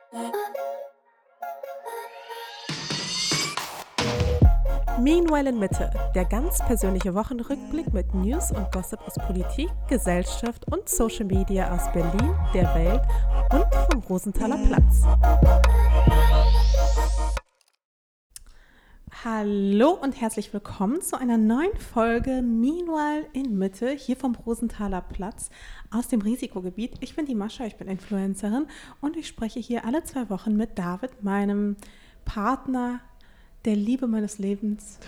Meanwhile in Mitte, der ganz persönliche Wochenrückblick mit News und Gossip aus Politik, Gesellschaft und Social Media aus Berlin, der Welt und vom Rosenthaler Platz. Hallo und herzlich willkommen zu einer neuen Folge Meanwhile in Mitte, hier vom Rosenthaler Platz aus dem Risikogebiet. Ich bin die Mascha, ich bin Influencerin und ich spreche hier alle 2 Wochen mit David, meinem Partner, der Liebe meines Lebens.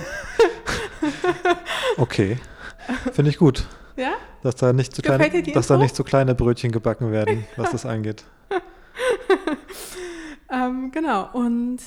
Okay, finde ich gut. Ja? Dass da nicht so kleine Brötchen gebacken werden, was das angeht. Genau, und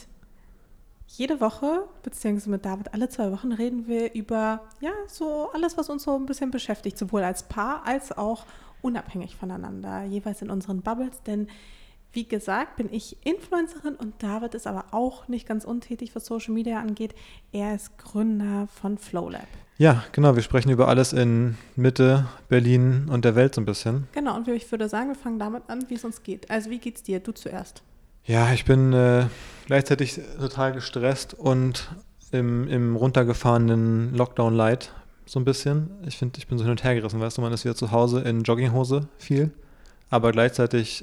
jede Woche, beziehungsweise mit David alle 2 Wochen, reden wir über so alles, was uns so ein bisschen beschäftigt, sowohl als Paar als auch unabhängig voneinander, jeweils in unseren Bubbles, denn wie gesagt, bin ich Influencerin und David ist aber auch nicht ganz untätig, was Social Media angeht. Er ist Gründer von FlowLab. Ja, genau, wir sprechen über alles in Mitte, Berlin und der Welt so ein bisschen. Genau, und ich würde sagen, wir fangen damit an, wie es uns geht. Also wie geht's dir? Du zuerst. Ja, ich bin gleichzeitig total gestresst und im runtergefahrenen Lockdown Light so ein bisschen. Ich finde, ich bin so hin und her gerissen, weißt du, man ist wieder zu Hause in Jogginghose viel. Aber gleichzeitig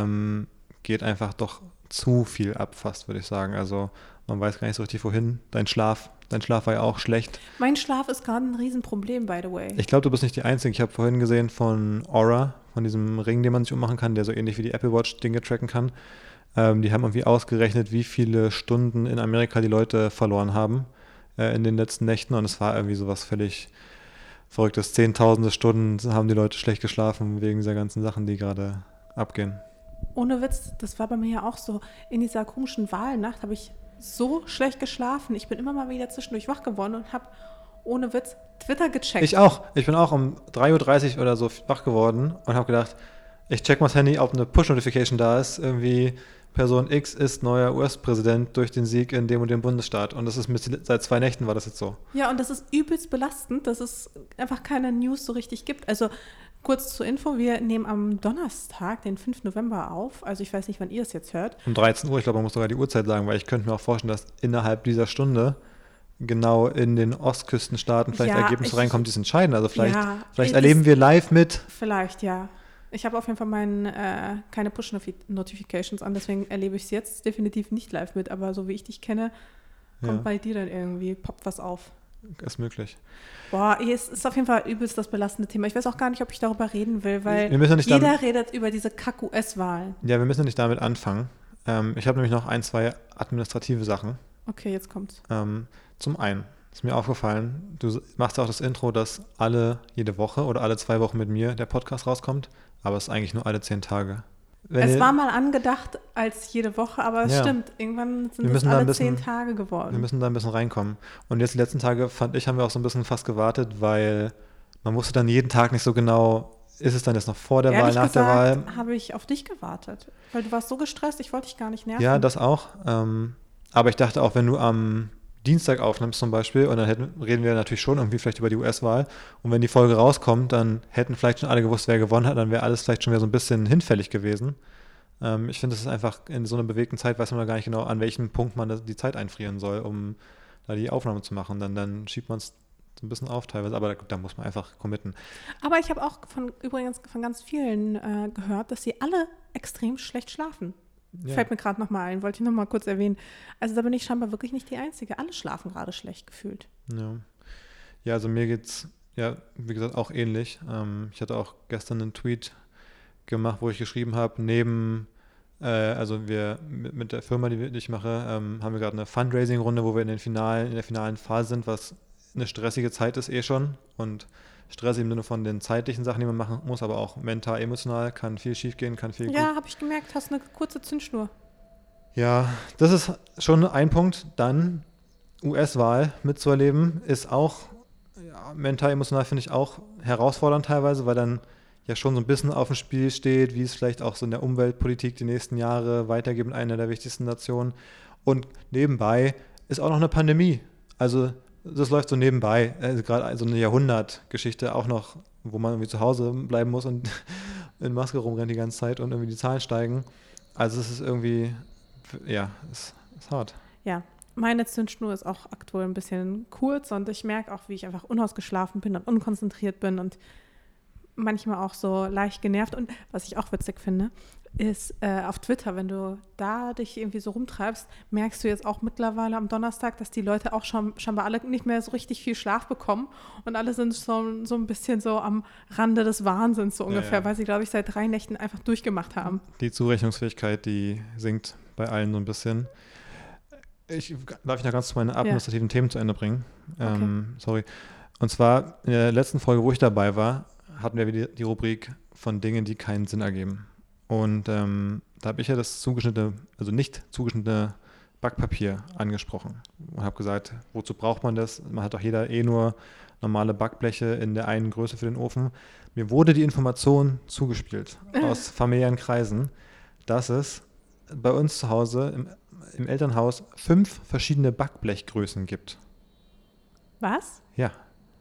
geht einfach doch zu viel ab, fast, würde ich sagen. Also man weiß gar nicht so richtig, wohin. Dein Schlaf war ja auch schlecht. Mein Schlaf ist gerade ein Riesenproblem, by the way. Ich glaube, du bist nicht die Einzige. Ich habe vorhin gesehen von Aura, von diesem Ring, den man sich ummachen kann, der so ähnlich wie die Apple Watch Dinge tracken kann. Die haben irgendwie ausgerechnet, wie viele Stunden in Amerika die Leute verloren haben in den letzten Nächten. Und es war irgendwie sowas völlig Verrücktes. Zehntausende Stunden haben die Leute schlecht geschlafen wegen dieser ganzen Sachen, die gerade abgehen. Ohne Witz, das war bei mir ja auch so. In dieser komischen Wahlnacht habe ich so schlecht geschlafen. Ich bin immer mal wieder zwischendurch wach geworden und habe, ohne Witz, Twitter gecheckt. Ich auch. Ich bin auch um 3.30 Uhr oder so wach geworden und habe gedacht, ich check mal das Handy, ob eine Push-Notification da ist. Irgendwie Person X ist neuer US-Präsident durch den Sieg in dem und dem Bundesstaat. Und das ist seit 2 Nächten war das jetzt so. Ja, und das ist übelst belastend, dass es einfach keine News so richtig gibt. Also kurz zur Info, wir nehmen am Donnerstag, den 5. November auf. Also ich weiß nicht, wann ihr es jetzt hört. Um 13 Uhr, ich glaube, man muss sogar die Uhrzeit sagen, weil ich könnte mir auch vorstellen, dass innerhalb dieser Stunde genau in den Ostküstenstaaten vielleicht Ergebnisse reinkommen, die es entscheiden. Also vielleicht erleben wir live mit. Vielleicht, ja. Ich habe auf jeden Fall keine Push-Notifications an, deswegen erlebe ich es jetzt definitiv nicht live mit, aber so wie ich dich kenne, kommt bei dir dann irgendwie, poppt was auf. Ist möglich. Boah, es ist auf jeden Fall übelst das belastende Thema. Ich weiß auch gar nicht, ob ich darüber reden will, weil jeder redet über diese Kack-US-Wahlen. Ja, wir müssen nicht damit anfangen. Ich habe nämlich noch 2 administrative Sachen. Okay, jetzt kommt's. Zum einen ist mir aufgefallen, du machst ja auch das Intro, dass jede Woche oder alle 2 Wochen mit mir der Podcast rauskommt, aber es ist eigentlich nur alle 10 Tage. Es war mal angedacht als jede Woche, aber es stimmt, irgendwann sind es alle 10 Tage geworden. Wir müssen da ein bisschen reinkommen. Und jetzt die letzten Tage, fand ich, haben wir auch so ein bisschen fast gewartet, weil man wusste dann jeden Tag nicht so genau, ist es dann jetzt noch vor der Wahl, nach der Wahl? Habe ich auf dich gewartet, weil du warst so gestresst, ich wollte dich gar nicht nerven. Ja, das auch. Aber ich dachte auch, wenn du am Dienstag aufnimmst zum Beispiel und dann reden wir natürlich schon irgendwie vielleicht über die US-Wahl und wenn die Folge rauskommt, dann hätten vielleicht schon alle gewusst, wer gewonnen hat, dann wäre alles vielleicht schon wieder so ein bisschen hinfällig gewesen. Ich finde, es ist einfach in so einer bewegten Zeit, weiß man da gar nicht genau, an welchem Punkt man die Zeit einfrieren soll, um da die Aufnahme zu machen. Dann schiebt man es so ein bisschen auf teilweise, aber da muss man einfach committen. Aber ich habe auch übrigens von ganz vielen gehört, dass sie alle extrem schlecht schlafen. Ja. Fällt mir gerade nochmal ein, wollte ich nochmal kurz erwähnen. Also da bin ich scheinbar wirklich nicht die Einzige. Alle schlafen gerade schlecht gefühlt. Ja, also mir geht's, wie gesagt, auch ähnlich. Ich hatte auch gestern einen Tweet gemacht, wo ich geschrieben habe, also wir mit der Firma, die ich mache, haben wir gerade eine Fundraising-Runde, wo wir in der finalen Phase sind, was eine stressige Zeit ist schon und stressig im Sinne von den zeitlichen Sachen, die man machen muss, aber auch mental, emotional, kann viel schief gehen, kann viel Ja, habe ich gemerkt, hast eine kurze Zündschnur. Ja, das ist schon ein Punkt. Dann US-Wahl mitzuerleben, ist auch mental, emotional finde ich auch herausfordernd teilweise, weil dann ja schon so ein bisschen auf dem Spiel steht, wie es vielleicht auch so in der Umweltpolitik die nächsten Jahre weitergeht in einer der wichtigsten Nationen. Und nebenbei ist auch noch eine Pandemie. Also das läuft so nebenbei, gerade so eine Jahrhundertgeschichte auch noch, wo man irgendwie zu Hause bleiben muss und in Maske rumrennt die ganze Zeit und irgendwie die Zahlen steigen. Also es ist irgendwie, ja, es ist hart. Ja, meine Zündschnur ist auch aktuell ein bisschen kurz und ich merke auch, wie ich einfach unausgeschlafen bin und unkonzentriert bin und manchmal auch so leicht genervt. Und was ich auch witzig finde, ist auf Twitter, wenn du da dich irgendwie so rumtreibst, merkst du jetzt auch mittlerweile am Donnerstag, dass die Leute auch scheinbar alle nicht mehr so richtig viel Schlaf bekommen und alle sind so ein bisschen so am Rande des Wahnsinns so ungefähr, weil sie, glaube ich, seit 3 Nächten einfach durchgemacht haben. Die Zurechnungsfähigkeit, die sinkt bei allen so ein bisschen. Darf ich noch ganz meine administrativen Themen zu Ende bringen? Okay. Sorry. Und zwar in der letzten Folge, wo ich dabei war, hatten wir wieder die Rubrik von Dingen, die keinen Sinn ergeben. Und da habe ich ja das nicht zugeschnittene Backpapier angesprochen und habe gesagt, wozu braucht man das? Man hat doch jeder nur normale Backbleche in der einen Größe für den Ofen. Mir wurde die Information zugespielt aus familiären Kreisen, dass es bei uns zu Hause im Elternhaus 5 verschiedene Backblechgrößen gibt. Was? Ja.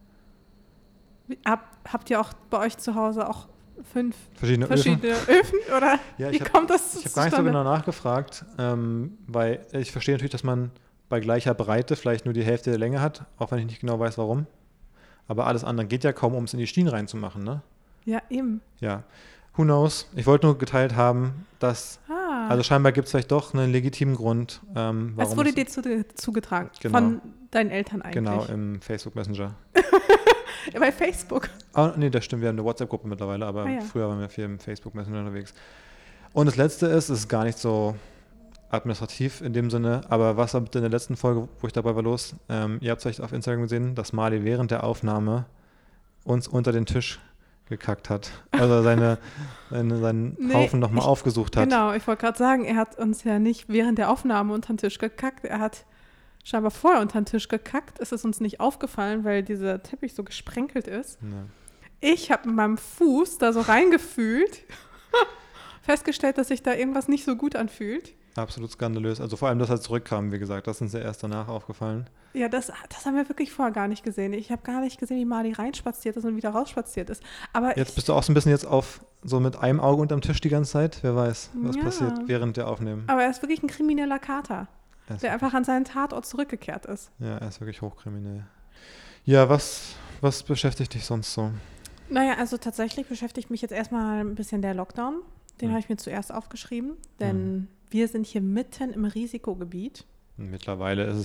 Habt ihr auch bei euch zu Hause auch 5 verschiedene Öfen? Oder ja, wie kommt das zustande? Ich habe gar nicht so genau nachgefragt, weil ich verstehe natürlich, dass man bei gleicher Breite vielleicht nur die Hälfte der Länge hat, auch wenn ich nicht genau weiß, warum. Aber alles andere geht ja kaum, um es in die Schienen reinzumachen, ne? Ja, eben. Ja, who knows? Ich wollte nur geteilt haben, dass, also scheinbar gibt es vielleicht doch einen legitimen Grund, warum es wurde dir zugetragen, genau, von deinen Eltern eigentlich. Genau, im Facebook Messenger. Bei Facebook? Oh, nee, das stimmt, wir haben eine WhatsApp-Gruppe mittlerweile, aber früher waren wir viel im Facebook Messenger unterwegs. Und das Letzte ist, es ist gar nicht so administrativ in dem Sinne, aber was in der letzten Folge, wo ich dabei war, los? Ihr habt es vielleicht auf Instagram gesehen, dass Mali während der Aufnahme uns unter den Tisch gekackt hat. Also seinen Haufen nochmal aufgesucht hat. Genau, ich wollte gerade sagen, er hat uns ja nicht während der Aufnahme unter den Tisch gekackt, er hat scheinbar vorher unter den Tisch gekackt. Es ist uns nicht aufgefallen, weil dieser Teppich so gesprenkelt ist. Ja. Ich habe mit meinem Fuß da so reingefühlt, festgestellt, dass sich da irgendwas nicht so gut anfühlt. Absolut skandalös. Also vor allem, dass er zurückkam, wie gesagt, das ist uns ja erst danach aufgefallen. Ja, das haben wir wirklich vorher gar nicht gesehen. Ich habe gar nicht gesehen, wie Mali reinspaziert ist und wieder rausspaziert ist. Aber jetzt bist du auch so ein bisschen jetzt so mit einem Auge unterm Tisch die ganze Zeit. Wer weiß, was passiert während der Aufnehmen. Aber er ist wirklich ein krimineller Kater, der einfach an seinen Tatort zurückgekehrt ist. Ja, er ist wirklich hochkriminell. Ja, was beschäftigt dich sonst so? Naja, also tatsächlich beschäftigt mich jetzt erstmal ein bisschen der Lockdown. Den habe ich mir zuerst aufgeschrieben, denn wir sind hier mitten im Risikogebiet. Mittlerweile ist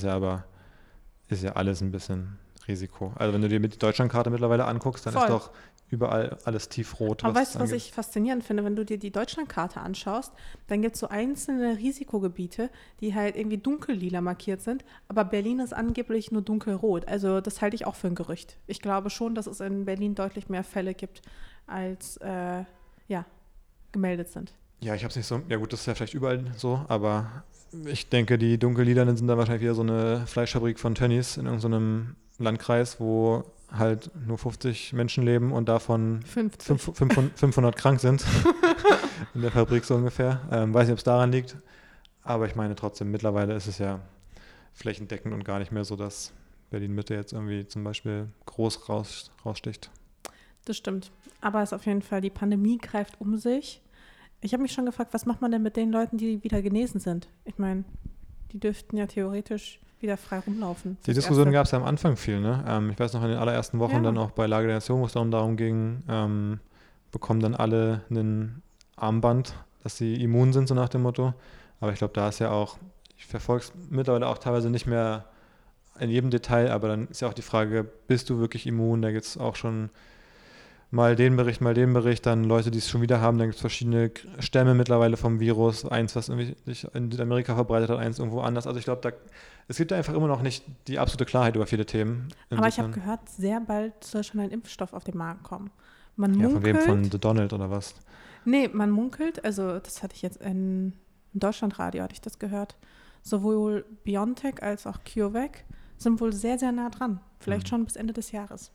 ja alles ein bisschen Risiko. Also wenn du dir die Deutschlandkarte mittlerweile anguckst, dann ist doch überall alles tiefrot. Aber weißt du, was ich faszinierend finde? Wenn du dir die Deutschlandkarte anschaust, dann gibt es so einzelne Risikogebiete, die halt irgendwie dunkellila markiert sind, aber Berlin ist angeblich nur dunkelrot. Also das halte ich auch für ein Gerücht. Ich glaube schon, dass es in Berlin deutlich mehr Fälle gibt, als gemeldet sind. Ja, ich habe es nicht so, ja gut, das ist ja vielleicht überall so, aber ich denke, die Dunkellilanen sind da wahrscheinlich wieder so eine Fleischfabrik von Tönnies in irgendeinem Landkreis, wo halt nur 50 Menschen leben und davon 500 krank sind in der Fabrik so ungefähr. Weiß nicht, ob es daran liegt, aber ich meine trotzdem, mittlerweile ist es ja flächendeckend und gar nicht mehr so, dass Berlin-Mitte jetzt irgendwie zum Beispiel groß raussticht. Das stimmt, aber es ist auf jeden Fall, die Pandemie greift um sich. Ich habe mich schon gefragt, was macht man denn mit den Leuten, die wieder genesen sind? Ich meine, die dürften ja theoretisch wieder frei rumlaufen. Die Diskussion gab es ja am Anfang viel, ne? Ich weiß noch, in den allerersten Wochen dann auch bei Lage der Nation, wo es darum ging, bekommen dann alle ein Armband, dass sie immun sind, so nach dem Motto. Aber ich glaube, da ist ja auch, ich verfolge es mittlerweile auch teilweise nicht mehr in jedem Detail, aber dann ist ja auch die Frage, bist du wirklich immun? Da gibt es auch schon mal den Bericht, dann Leute, die es schon wieder haben, dann gibt es verschiedene Stämme mittlerweile vom Virus, eins, was irgendwie sich in Südamerika verbreitet hat, eins irgendwo anders. Also ich glaube, es gibt einfach immer noch nicht die absolute Klarheit über viele Themen. Aber ich habe gehört, sehr bald soll schon ein Impfstoff auf den Markt kommen. Man munkelt, von wem? Von The Donald oder was? Nee, man munkelt, also das hatte ich jetzt in Deutschlandradio, hatte ich das gehört, sowohl BioNTech als auch CureVac sind wohl sehr, sehr nah dran. Vielleicht schon bis Ende des Jahres.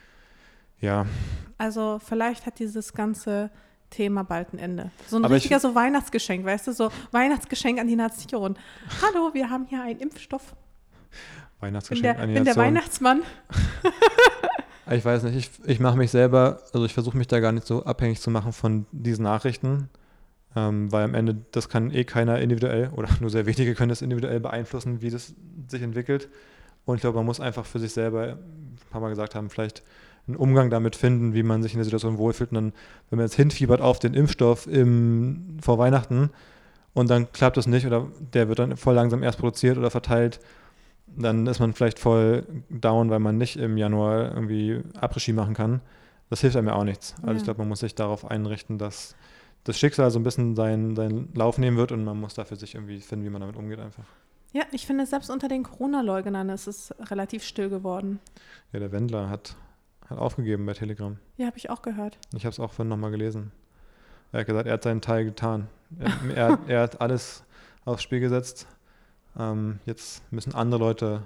Ja. Also vielleicht hat dieses ganze Thema bald ein Ende. So ein richtiger so Weihnachtsgeschenk, weißt du, so Weihnachtsgeschenk an die Nation. Hallo, wir haben hier einen Impfstoff. Weihnachtsgeschenk an die Nation. Ich bin der Weihnachtsmann. Ich weiß nicht, ich mache mich selber, also ich versuche mich da gar nicht so abhängig zu machen von diesen Nachrichten. weil am Ende, das kann keiner individuell oder nur sehr wenige können das individuell beeinflussen, wie das sich entwickelt. Und ich glaube, man muss einfach für sich selber, ein paar Mal gesagt haben, vielleicht einen Umgang damit finden, wie man sich in der Situation wohlfühlt. Und dann, wenn man jetzt hinfiebert auf den Impfstoff vor Weihnachten und dann klappt das nicht oder der wird dann voll langsam erst produziert oder verteilt, dann ist man vielleicht voll down, weil man nicht im Januar irgendwie Après-Ski machen kann. Das hilft einem ja auch nichts. Also ich glaube, man muss sich darauf einrichten, dass das Schicksal so ein bisschen seinen Lauf nehmen wird und man muss dafür sich irgendwie finden, wie man damit umgeht einfach. Ja, ich finde, selbst unter den Corona-Leugnern ist es relativ still geworden. Ja, der Wendler hat aufgegeben bei Telegram. Ja, habe ich auch gehört. Ich habe es auch vorhin nochmal gelesen. Er hat gesagt, er hat seinen Teil getan. Er hat alles aufs Spiel gesetzt. Jetzt müssen andere Leute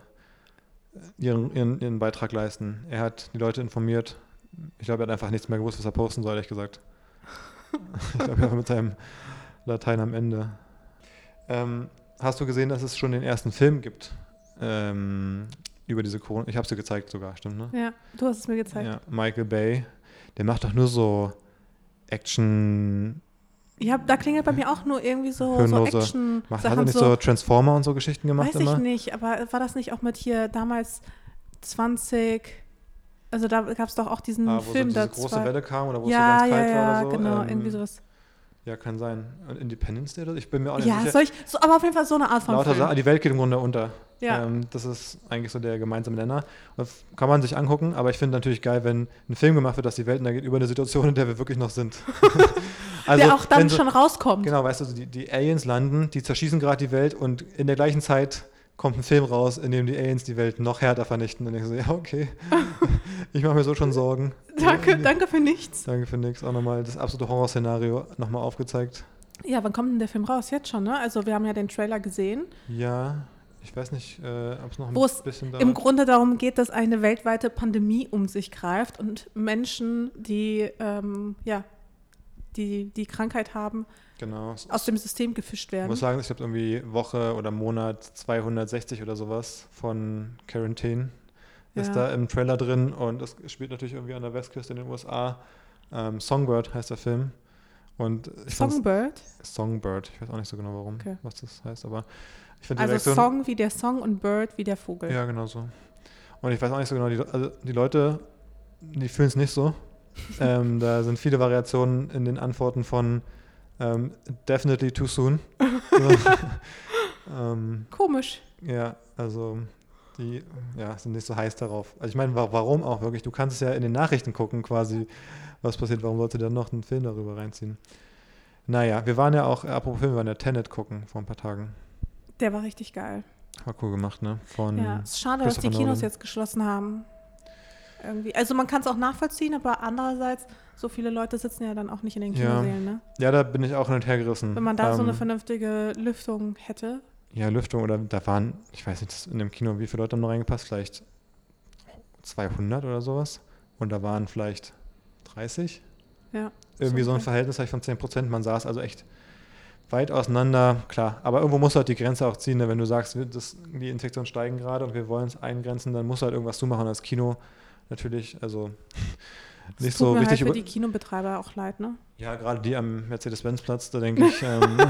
ihren Beitrag leisten. Er hat die Leute informiert. Ich glaube, er hat einfach nichts mehr gewusst, was er posten soll, ehrlich gesagt. Ich glaube, er war mit seinem Latein am Ende. Hast du gesehen, dass es schon den ersten Film gibt über diese Corona? Ich habe es dir gezeigt sogar, stimmt, ne? Ja, du hast es mir gezeigt. Ja, Michael Bay, der macht doch nur so Action. Ja, da klingelt bei mir auch nur irgendwie so Action. Hat er nicht so Transformer und so Geschichten gemacht weiß immer? Weiß ich nicht, aber war das nicht auch mit hier damals 20, also da gab es doch auch diesen Film, wo so diese große Welle kam oder wo es so ja, ganz kalt war ja, oder so? Genau, irgendwie sowas. Ja, kann sein. Und Independence Day oder so? Ich bin mir auch nicht sicher. Ja, aber auf jeden Fall so eine Art von Film. Die Welt geht im Grunde unter. Ja. Das ist eigentlich so der gemeinsame Nenner. Das kann man sich angucken, aber ich finde natürlich geil, wenn ein Film gemacht wird, dass die Welt untergeht über eine Situation, in der wir wirklich noch sind. Also, der auch dann schon rauskommt. Genau, weißt du, die Aliens landen, die zerschießen gerade die Welt und in der gleichen Zeit kommt ein Film raus, in dem die Aliens die Welt noch härter vernichten. Und ich so, ja, okay. Ich mache mir so schon Sorgen. Danke für nichts. Danke für nichts. Auch nochmal das absolute Horrorszenario nochmal aufgezeigt. Ja, wann kommt denn der Film raus? Jetzt schon, ne? Also wir haben ja den Trailer gesehen. Ja, ich weiß nicht, ob es noch ein bisschen dauert. Wo es im Grunde darum geht, dass eine weltweite Pandemie um sich greift und Menschen, die die Krankheit haben, aus dem System gefischt werden. Ich muss sagen, ich habe irgendwie Woche oder Monat 260 oder sowas von Quarantine ist da im Trailer drin und es spielt natürlich irgendwie an der Westküste in den USA. Songbird heißt der Film. Und Songbird? Songbird, ich weiß auch nicht so genau warum, was das heißt, aber ich finde die Reaktion, Song wie der Song und Bird wie der Vogel. Ja, genau so. Und ich weiß auch nicht so genau, die Leute, die fühlen es nicht so. Da sind viele Variationen in den Antworten von definitely too soon. Komisch. Ja, also die sind nicht so heiß darauf. Also ich meine, warum auch wirklich? Du kannst es ja in den Nachrichten gucken quasi, was passiert. Warum sollte dann noch einen Film darüber reinziehen? Naja, wir waren ja auch, apropos Film, wir waren ja Tenet gucken vor ein paar Tagen. Der war richtig geil. War cool gemacht, ne? Es ist schade, dass die Kinos jetzt geschlossen haben. Irgendwie. Also man kann es auch nachvollziehen, aber andererseits, so viele Leute sitzen ja dann auch nicht in den Kinosälen, ne? Ja, da bin ich auch hin und her gerissen. Wenn man da so eine vernünftige Lüftung hätte. Ja, Lüftung oder da waren, ich weiß nicht, in dem Kino, wie viele Leute haben noch reingepasst? Vielleicht 200 oder sowas. Und da waren vielleicht 30. Ja. Irgendwie so ein Verhältnis von 10%. Man saß also echt weit auseinander, klar. Aber irgendwo musst du halt die Grenze auch ziehen. Ne? Wenn du sagst, die Infektionen steigen gerade und wir wollen es eingrenzen, dann musst du halt irgendwas zumachen als Kino. Natürlich, also nicht so richtig. Das tut mir halt für die Kinobetreiber auch leid, ne? Ja, gerade die am Mercedes-Benz-Platz, da denke ich,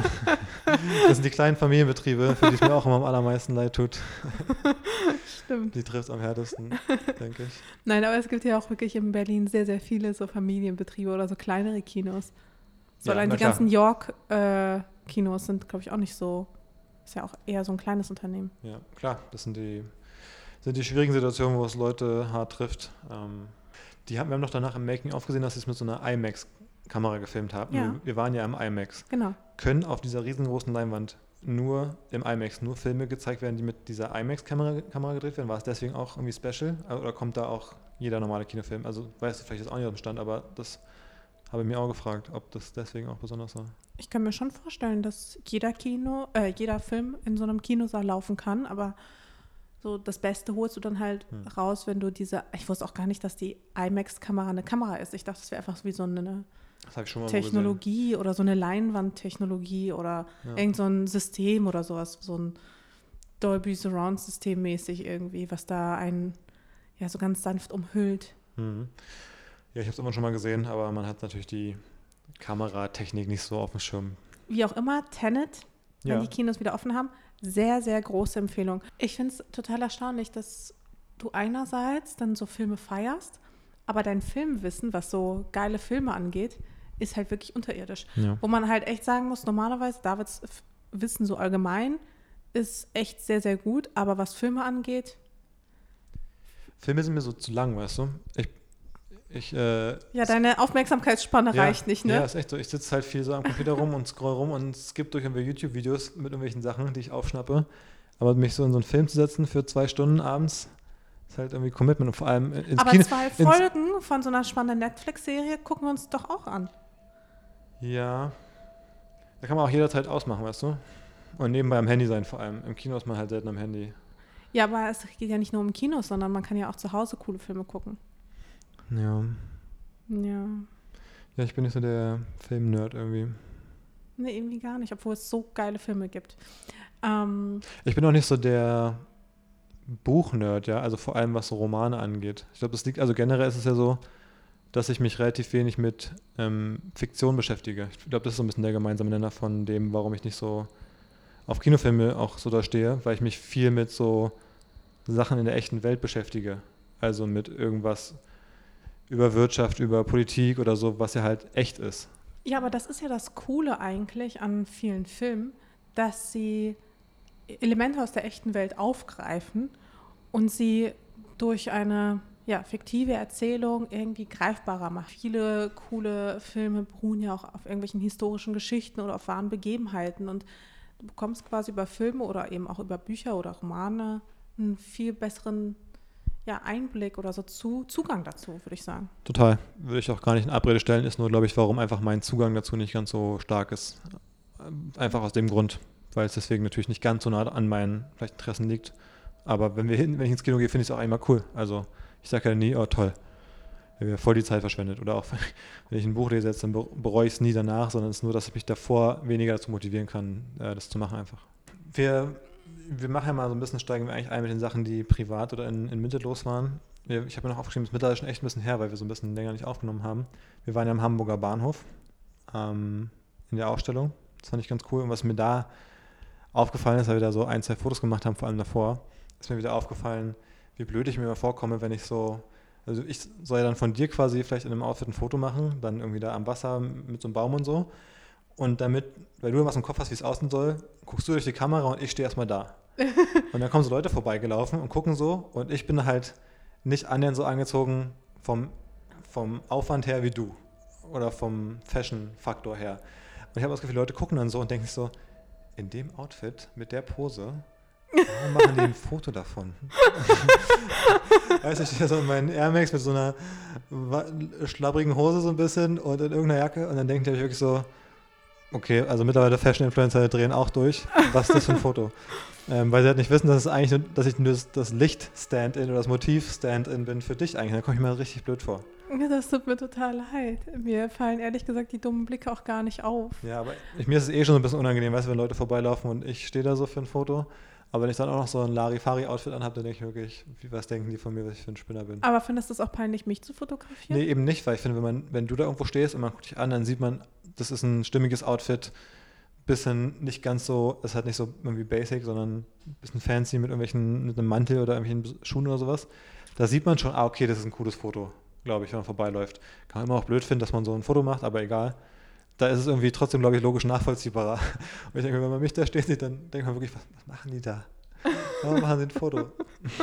das sind die kleinen Familienbetriebe, für die es mir auch immer am allermeisten leid tut. Stimmt. Die trifft es am härtesten, denke ich. Nein, aber es gibt ja auch wirklich in Berlin sehr, sehr viele so Familienbetriebe oder so kleinere Kinos. So allein die ganzen York-Kinos sind, glaube ich, auch nicht so, ist ja auch eher so ein kleines Unternehmen. Ja, klar, das sind die schwierigen Situationen, wo es Leute hart trifft. Wir haben doch danach im Making-of gesehen, dass sie es mit so einer IMAX-Kamera gefilmt haben. Ja. Wir waren ja im IMAX. Genau. Können auf dieser riesengroßen Leinwand nur im IMAX nur Filme gezeigt werden, die mit dieser IMAX-Kamera gedreht werden? War es deswegen auch irgendwie special? Oder kommt da auch jeder normale Kinofilm? Also weißt du vielleicht jetzt auch nicht aus dem Stand, aber das habe ich mir auch gefragt, ob das deswegen auch besonders war. Ich kann mir schon vorstellen, dass jeder Film in so einem Kinosaal laufen kann, aber so das Beste holst du dann halt raus, wenn du ich wusste auch gar nicht, dass die IMAX-Kamera eine Kamera ist. Ich dachte, das wäre einfach wie so eine Technologie oder so eine Leinwandtechnologie oder irgend so ein System oder sowas, so ein Dolby Surround-System mäßig irgendwie, was da einen so ganz sanft umhüllt. Mhm. Ja, ich habe es immer schon mal gesehen, aber man hat natürlich die Kameratechnik nicht so auf dem Schirm. wie auch immer, Tenet, wenn Ja. die Kinos wieder offen haben, sehr, sehr große Empfehlung. Ich finde es total erstaunlich, dass du einerseits dann so Filme feierst, aber dein Filmwissen, was so geile Filme angeht, ist halt wirklich unterirdisch. Ja. Wo man halt echt sagen muss, normalerweise Davids Wissen so allgemein ist echt sehr, sehr gut, aber was Filme angeht, Filme sind mir so zu lang, weißt du? ja, deine Aufmerksamkeitsspanne Ja, reicht nicht, ne? Ja, ist echt so. Ich sitze halt viel so am Computer rum und scroll rum und skippe durch irgendwelche YouTube-Videos mit irgendwelchen Sachen, die ich aufschnappe. Aber mich so in so einen Film zu setzen für 2 Stunden abends, ist halt irgendwie Commitment. Und vor allem ins Aber Kino. 2 Folgen von so einer spannenden Netflix-Serie gucken wir uns doch auch an. Ja, da kann man auch jederzeit ausmachen, weißt du? Und nebenbei am Handy sein vor allem. Im Kino ist man halt selten am Handy. Ja, aber es geht ja nicht nur um Kinos, sondern man kann ja auch zu Hause coole Filme gucken. Ja. Ja. Ja, ich bin nicht so der Film-Nerd irgendwie. Nee, irgendwie gar nicht, obwohl es so geile Filme gibt. Ich bin auch nicht so der Buch-Nerd, ja, also vor allem was so Romane angeht. Ich glaube, das liegt, also generell ist es ja so, dass ich mich relativ wenig mit Fiktion beschäftige. Ich glaube, das ist so ein bisschen der gemeinsame Nenner von dem, warum ich nicht so auf Kinofilme auch so da stehe, weil ich mich viel mit so Sachen in der echten Welt beschäftige. Also mit irgendwas über Wirtschaft, über Politik oder so, was ja halt echt ist. Ja, aber das ist ja das Coole eigentlich an vielen Filmen, dass sie Elemente aus der echten Welt aufgreifen und sie durch eine fiktive Erzählung irgendwie greifbarer machen. Viele coole Filme beruhen ja auch auf irgendwelchen historischen Geschichten oder auf wahren Begebenheiten und du bekommst quasi über Filme oder eben auch über Bücher oder Romane einen viel besseren Einblick oder so Zugang dazu, würde ich sagen. Total. Würde ich auch gar nicht in Abrede stellen, ist nur, glaube ich, warum einfach mein Zugang dazu nicht ganz so stark ist. Einfach aus dem Grund, weil es deswegen natürlich nicht ganz so nah an meinen vielleicht Interessen liegt. Aber wenn ich ins Kino gehe, finde ich es auch einmal cool. Also ich sage ja nie, oh toll, wir haben voll die Zeit verschwendet. Oder auch, wenn ich ein Buch lese, dann bereue ich es nie danach, sondern es ist nur, dass ich mich davor weniger dazu motivieren kann, das zu machen einfach. Wir machen ja mal so ein bisschen, steigen wir eigentlich ein mit den Sachen, die privat oder in Mitte los waren. Ich habe mir noch aufgeschrieben, das Mitte ist schon echt ein bisschen her, weil wir so ein bisschen länger nicht aufgenommen haben. Wir waren ja am Hamburger Bahnhof in der Ausstellung. Das fand ich ganz cool. Und was mir da aufgefallen ist, weil wir da so 1, 2 Fotos gemacht haben, vor allem davor, ist mir wieder aufgefallen, wie blöd ich mir immer vorkomme, wenn ich so, also ich soll ja dann von dir quasi vielleicht in einem Outfit ein Foto machen, dann irgendwie da am Wasser mit so einem Baum und so. Und damit, weil du was im Kopf hast, wie es aussehen soll, guckst du durch die Kamera und ich stehe erstmal da. Und dann kommen so Leute vorbeigelaufen und gucken so und ich bin halt nicht annähernd so angezogen vom Aufwand her wie du oder vom Fashion-Faktor her. Und ich habe das Gefühl, Leute gucken dann so und denken sich so, in dem Outfit, mit der Pose, warum machen die ein Foto davon? Weißt du, ich stehe so in meinen Air Max mit so einer schlabbrigen Hose so ein bisschen und in irgendeiner Jacke und dann denke ich wirklich so, okay, also mittlerweile Fashion-Influencer drehen auch durch. Was ist das für ein Foto? Weil sie halt nicht wissen, dass es eigentlich nur, dass ich nur das Licht-Stand-in oder das Motiv-Stand-in bin für dich eigentlich. Da komme ich mir richtig blöd vor. Ja, das tut mir total leid. Mir fallen ehrlich gesagt die dummen Blicke auch gar nicht auf. Ja, aber mir ist es eh schon ein bisschen unangenehm, weißt du, wenn Leute vorbeilaufen und ich stehe da so für ein Foto. Aber wenn ich dann auch noch so ein Larifari-Outfit anhabe, dann denke ich wirklich, was denken die von mir, was ich für ein Spinner bin. Aber findest du es auch peinlich, mich zu fotografieren? Nee, eben nicht, weil ich finde, wenn du da irgendwo stehst und man guckt dich an, dann sieht man, das ist ein stimmiges Outfit, bisschen nicht ganz so, es ist halt nicht so irgendwie basic, sondern ein bisschen fancy mit einem Mantel oder irgendwelchen Schuhen oder sowas. Da sieht man schon, okay, das ist ein cooles Foto, glaube ich, wenn man vorbeiläuft. Kann man immer auch blöd finden, dass man so ein Foto macht, aber egal. Da ist es irgendwie trotzdem, glaube ich, logisch nachvollziehbarer. Und ich denke, wenn man mich da steht sieht, dann denkt man wirklich, was machen die da? Warum machen sie ein Foto?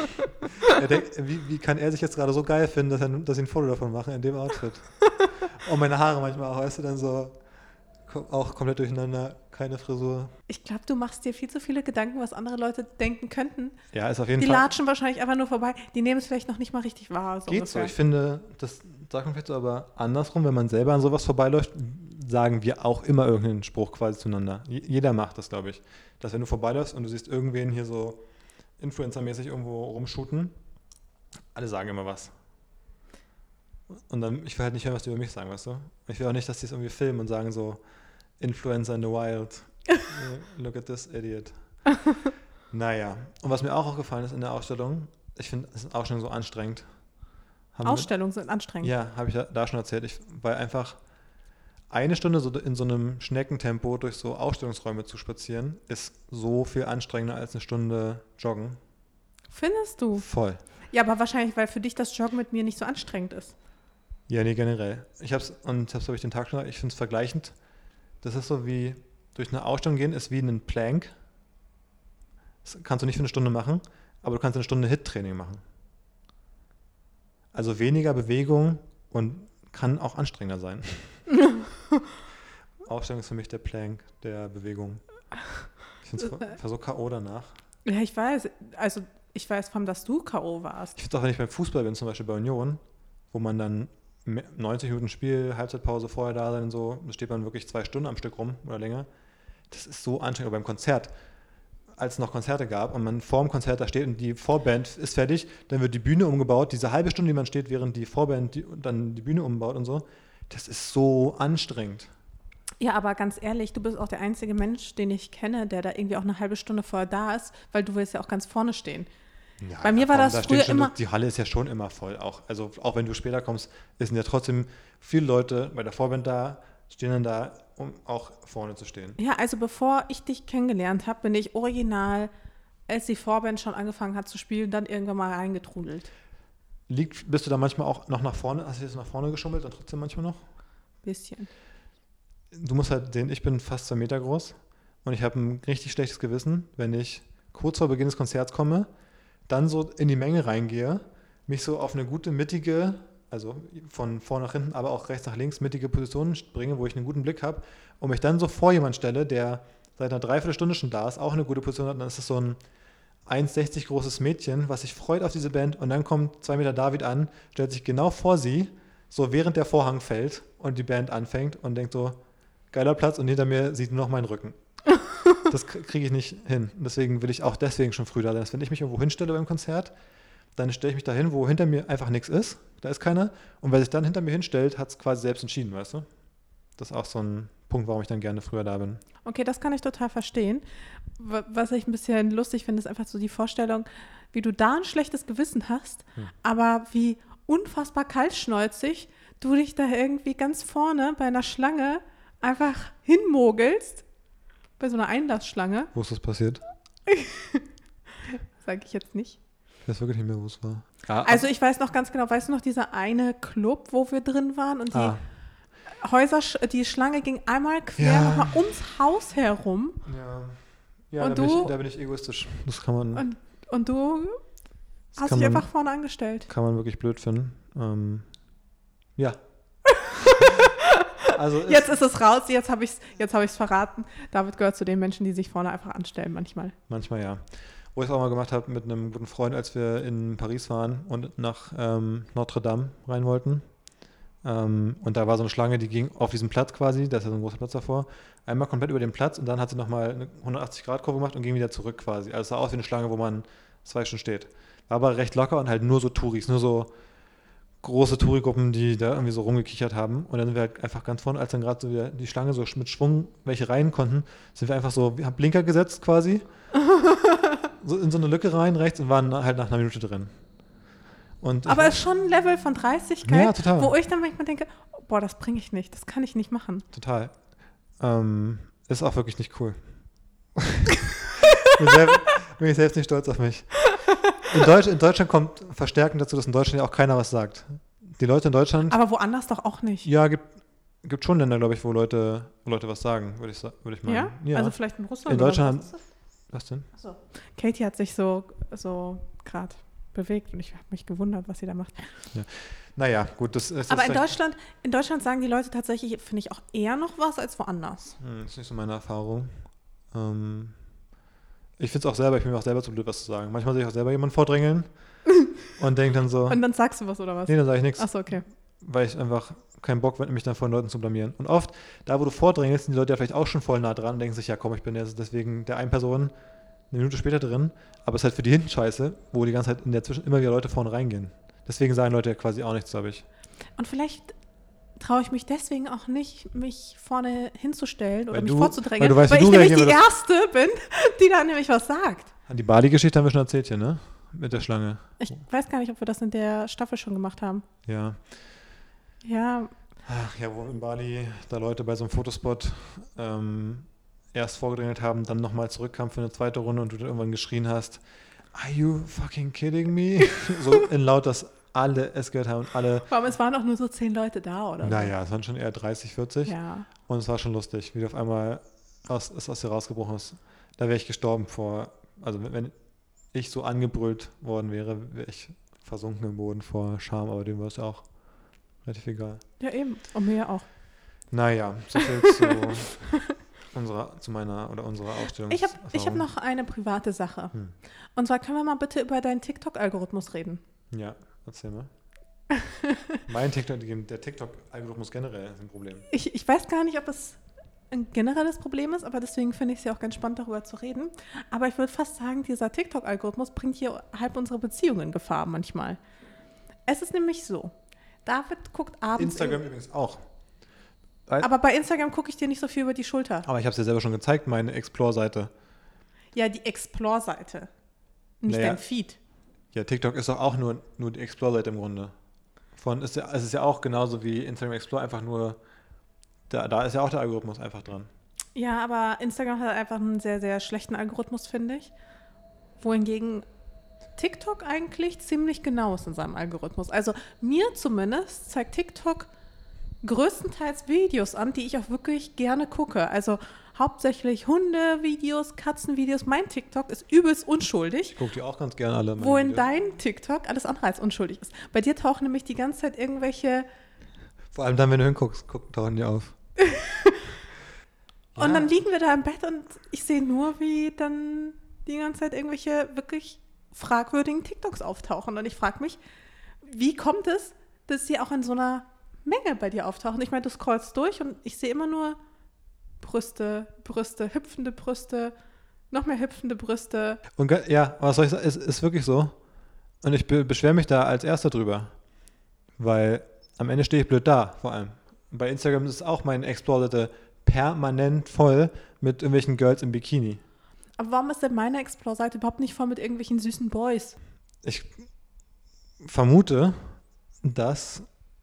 Wie kann er sich jetzt gerade so geil finden, dass sie ein Foto davon machen in dem Outfit? Und meine Haare manchmal auch, weißt du, dann so auch komplett durcheinander, keine Frisur. Ich glaube, du machst dir viel zu viele Gedanken, was andere Leute denken könnten. Ja, ist auf jeden Die Fall. Die latschen wahrscheinlich einfach nur vorbei. Die nehmen es vielleicht noch nicht mal richtig wahr. So Geht ungefähr. so. Ich finde, das sagt man vielleicht so, aber andersrum, wenn man selber an sowas vorbeiläuft, sagen wir auch immer irgendeinen Spruch quasi zueinander. Jeder macht das, glaube ich. Dass wenn du vorbeiläufst und du siehst irgendwen hier so Influencer-mäßig irgendwo rumshooten, alle sagen immer was. Und dann, ich will halt nicht hören, was die über mich sagen, weißt du? Ich will auch nicht, dass die es irgendwie filmen und sagen so, Influencer in the wild. Look at this idiot. Naja. Und was mir auch aufgefallen ist in der Ausstellung, ich finde, es ist Ausstellung so anstrengend. Ausstellungen sind anstrengend. Ja, habe ich da schon erzählt. Weil einfach eine Stunde so in so einem Schneckentempo durch so Ausstellungsräume zu spazieren, ist so viel anstrengender als eine Stunde joggen. Findest du? Voll. Ja, aber wahrscheinlich, weil für dich das Joggen mit mir nicht so anstrengend ist. Ja, nee, generell. Ich habe es den Tag schon gesagt, ich finde es vergleichend. Das ist so wie, durch eine Ausstellung gehen, ist wie ein Plank. Das kannst du nicht für eine Stunde machen, aber du kannst eine Stunde HIIT-Training machen. Also weniger Bewegung und kann auch anstrengender sein. Ausstellung ist für mich der Plank der Bewegung. Ich finde es war so K.O. danach. Ja, ich weiß. Also ich weiß, dass du K.O. warst. Ich finde es auch, wenn ich beim Fußball bin, zum Beispiel bei Union, wo man dann 90 Minuten Spiel, Halbzeitpause vorher da sein und so, da steht man wirklich 2 Stunden am Stück rum oder länger. Das ist so anstrengend. Aber beim Konzert, als es noch Konzerte gab und man vor dem Konzert da steht und die Vorband ist fertig, dann wird die Bühne umgebaut. Diese halbe Stunde, die man steht, während die Vorband dann die Bühne umbaut und so, das ist so anstrengend. Ja, aber ganz ehrlich, du bist auch der einzige Mensch, den ich kenne, der da irgendwie auch eine halbe Stunde vorher da ist, weil du willst ja auch ganz vorne stehen. Ja, bei mir war das früher schon, immer... Die Halle ist ja schon immer voll. Also auch wenn du später kommst, sind ja trotzdem viele Leute bei der Vorband da, stehen dann da, um auch vorne zu stehen. Ja, also bevor ich dich kennengelernt habe, bin ich original, als die Vorband schon angefangen hat zu spielen, dann irgendwann mal reingetrudelt. Bist du da manchmal auch noch nach vorne, hast du jetzt nach vorne geschummelt und trotzdem manchmal noch? Bisschen. Du musst halt sehen, ich bin fast 2 Meter groß und ich habe ein richtig schlechtes Gewissen, wenn ich kurz vor Beginn des Konzerts komme, dann so in die Menge reingehe, mich so auf eine gute mittige, also von vorne nach hinten, aber auch rechts nach links, mittige Position bringe, wo ich einen guten Blick habe und mich dann so vor jemand stelle, der seit einer Dreiviertelstunde schon da ist, auch eine gute Position hat, dann ist es so ein 1,60 großes Mädchen, was sich freut auf diese Band und dann kommt 2 Meter David an, stellt sich genau vor sie, so während der Vorhang fällt und die Band anfängt und denkt so, geiler Platz und hinter mir sieht nur noch mein Rücken. Das kriege ich nicht hin. Deswegen will ich auch deswegen schon früh da sein. Wenn ich mich irgendwo hinstelle beim Konzert, dann stelle ich mich da hin, wo hinter mir einfach nichts ist. Da ist keiner. Und wer sich dann hinter mir hinstellt, hat es quasi selbst entschieden, weißt du? Das ist auch so ein Punkt, warum ich dann gerne früher da bin. Okay, das kann ich total verstehen. Was ich ein bisschen lustig finde, ist einfach so die Vorstellung, wie du da ein schlechtes Gewissen hast, aber wie unfassbar kaltschnäuzig du dich da irgendwie ganz vorne bei einer Schlange einfach hinmogelst. Bei so einer Einlassschlange. Wo ist das passiert? Sage ich jetzt nicht. Ich weiß wirklich nicht mehr, wo es war. Also ich weiß noch ganz genau, weißt du noch, dieser eine Club, wo wir drin waren und die Schlange ging einmal quer nochmal ums Haus herum. Ja, und da bin ich egoistisch. Das kann man... Und du hast dich einfach vorne angestellt. Kann man wirklich blöd finden. Ja. Also jetzt ist es raus, jetzt habe ich es verraten. David gehört zu den Menschen, die sich vorne einfach anstellen manchmal. Manchmal, ja. Wo ich es auch mal gemacht habe mit einem guten Freund, als wir in Paris waren und nach Notre Dame rein wollten. Und da war so eine Schlange, die ging auf diesem Platz quasi, da ist ja so ein großer Platz davor, einmal komplett über den Platz und dann hat sie nochmal eine 180-Grad-Kurve gemacht und ging wieder zurück quasi. Also es sah aus wie eine Schlange, wo man 2 Stunden steht. War aber recht locker und halt nur so Touris, nur so große Touri-Gruppen, die da irgendwie so rumgekichert haben. Und dann sind wir halt einfach ganz vorne, als dann gerade so wieder die Schlange so mit Schwung welche rein konnten, sind wir einfach so, wir haben Blinker gesetzt quasi, so in so eine Lücke rein, rechts und waren halt nach einer Minute drin. Aber es ist schon ein Level von Dreistigkeit, ja, total. Wo ich dann manchmal denke, boah, das bringe ich nicht, das kann ich nicht machen. Total. Ist auch wirklich nicht cool. Bin ich selbst nicht stolz auf mich. In Deutschland kommt verstärkend dazu, dass in Deutschland ja auch keiner was sagt. Die Leute in Deutschland... Aber woanders doch auch nicht. Ja, gibt schon Länder, glaube ich, wo Leute was sagen, würde ich meinen. Ja? Also vielleicht in Russland? In Deutschland... Was denn? Achso. Katie hat sich so gerade bewegt und ich habe mich gewundert, was sie da macht. Ja. Naja, gut, das ist... Aber in Deutschland sagen die Leute tatsächlich, finde ich, auch eher noch was als woanders. Das ist nicht so meine Erfahrung. Ich finde es auch selber, ich bin mir auch selber zu blöd, was zu sagen. Manchmal sehe ich auch selber jemanden vordrängeln und denke dann so... Und dann sagst du was, oder was? Nee, dann sage ich nichts. Achso, okay. Weil ich einfach keinen Bock habe, mich dann vor den Leuten zu blamieren. Und oft, da wo du vordrängelst, sind die Leute ja vielleicht auch schon voll nah dran und denken sich, ja komm, ich bin jetzt deswegen der einen Person eine Minute später drin. Aber es ist halt für die hinten scheiße, wo die ganze Zeit in der Zwischen immer wieder Leute vorne reingehen. Deswegen sagen Leute ja quasi auch nichts, glaube ich. Und vielleicht traue ich mich deswegen auch nicht, mich vorne hinzustellen oder mich vorzudrängen, weil ich nämlich die Erste bin, die da nämlich was sagt. Die Bali-Geschichte haben wir schon erzählt hier, ne? Mit der Schlange. Ich weiß gar nicht, ob wir das in der Staffel schon gemacht haben. Ja. Ja, Ach ja, wo in Bali da Leute bei so einem Fotospot erst vorgedrängelt haben, dann nochmal zurückkamen für eine zweite Runde und du dann irgendwann geschrien hast, are you fucking kidding me? So in laut, dass alle es gehört haben und alle. Vor allem, es waren auch nur so 10 Leute da, oder? Naja, es waren schon eher 30, 40. Ja. Und es war schon lustig, wie du auf einmal aus dir rausgebrochen ist. Da wäre ich gestorben also wenn ich so angebrüllt worden wäre, wäre ich versunken im Boden vor Scham, aber dem war es auch relativ egal. Ja, eben. Und mir auch. Naja, so viel unserer Ausstellung. Ich hab noch eine private Sache. Und zwar können wir mal bitte über deinen TikTok-Algorithmus reden. Ja, erzähl mal. Mein TikTok, der TikTok-Algorithmus generell ist ein Problem. Ich weiß gar nicht, ob es ein generelles Problem ist, aber deswegen finde ich es ja auch ganz spannend, darüber zu reden. Aber ich würde fast sagen, dieser TikTok-Algorithmus bringt hier halb unsere Beziehung in Gefahr manchmal. Es ist nämlich so, David guckt abends... Instagram übrigens auch. Aber bei Instagram gucke ich dir nicht so viel über die Schulter. Aber ich habe es dir selber schon gezeigt, meine Explore-Seite. Ja, die Explore-Seite. Nicht dein Feed. Ja, TikTok ist doch auch nur die Explore-Seite im Grunde. Es ist ja auch genauso wie Instagram Explore, einfach nur, da ist ja auch der Algorithmus einfach dran. Ja, aber Instagram hat einfach einen sehr, sehr schlechten Algorithmus, finde ich. Wohingegen TikTok eigentlich ziemlich genau ist in seinem Algorithmus. Also mir zumindest zeigt TikTok größtenteils Videos an, die ich auch wirklich gerne gucke. Also hauptsächlich Hunde-Videos, Katzen-Videos. Mein TikTok ist übelst unschuldig. Ich gucke die auch ganz gerne alle. Wohin dein TikTok alles andere als unschuldig ist. Bei dir tauchen nämlich die ganze Zeit irgendwelche... Vor allem dann, wenn du hinguckst, tauchen die auf. Und dann liegen wir da im Bett und ich sehe nur, wie dann die ganze Zeit irgendwelche wirklich fragwürdigen TikToks auftauchen. Und ich frage mich, wie kommt es, dass sie auch in so einer Menge bei dir auftauchen? Ich meine, du scrollst durch und ich sehe immer nur Brüste, hüpfende Brüste, noch mehr hüpfende Brüste. Und ja, was soll ich sagen, es ist wirklich so. Und ich beschwere mich da als Erster drüber. Weil am Ende stehe ich blöd da, vor allem. Bei Instagram ist auch meine Explore-Seite permanent voll mit irgendwelchen Girls im Bikini. Aber warum ist denn meine Explore-Seite überhaupt nicht voll mit irgendwelchen süßen Boys? Ich vermute, dass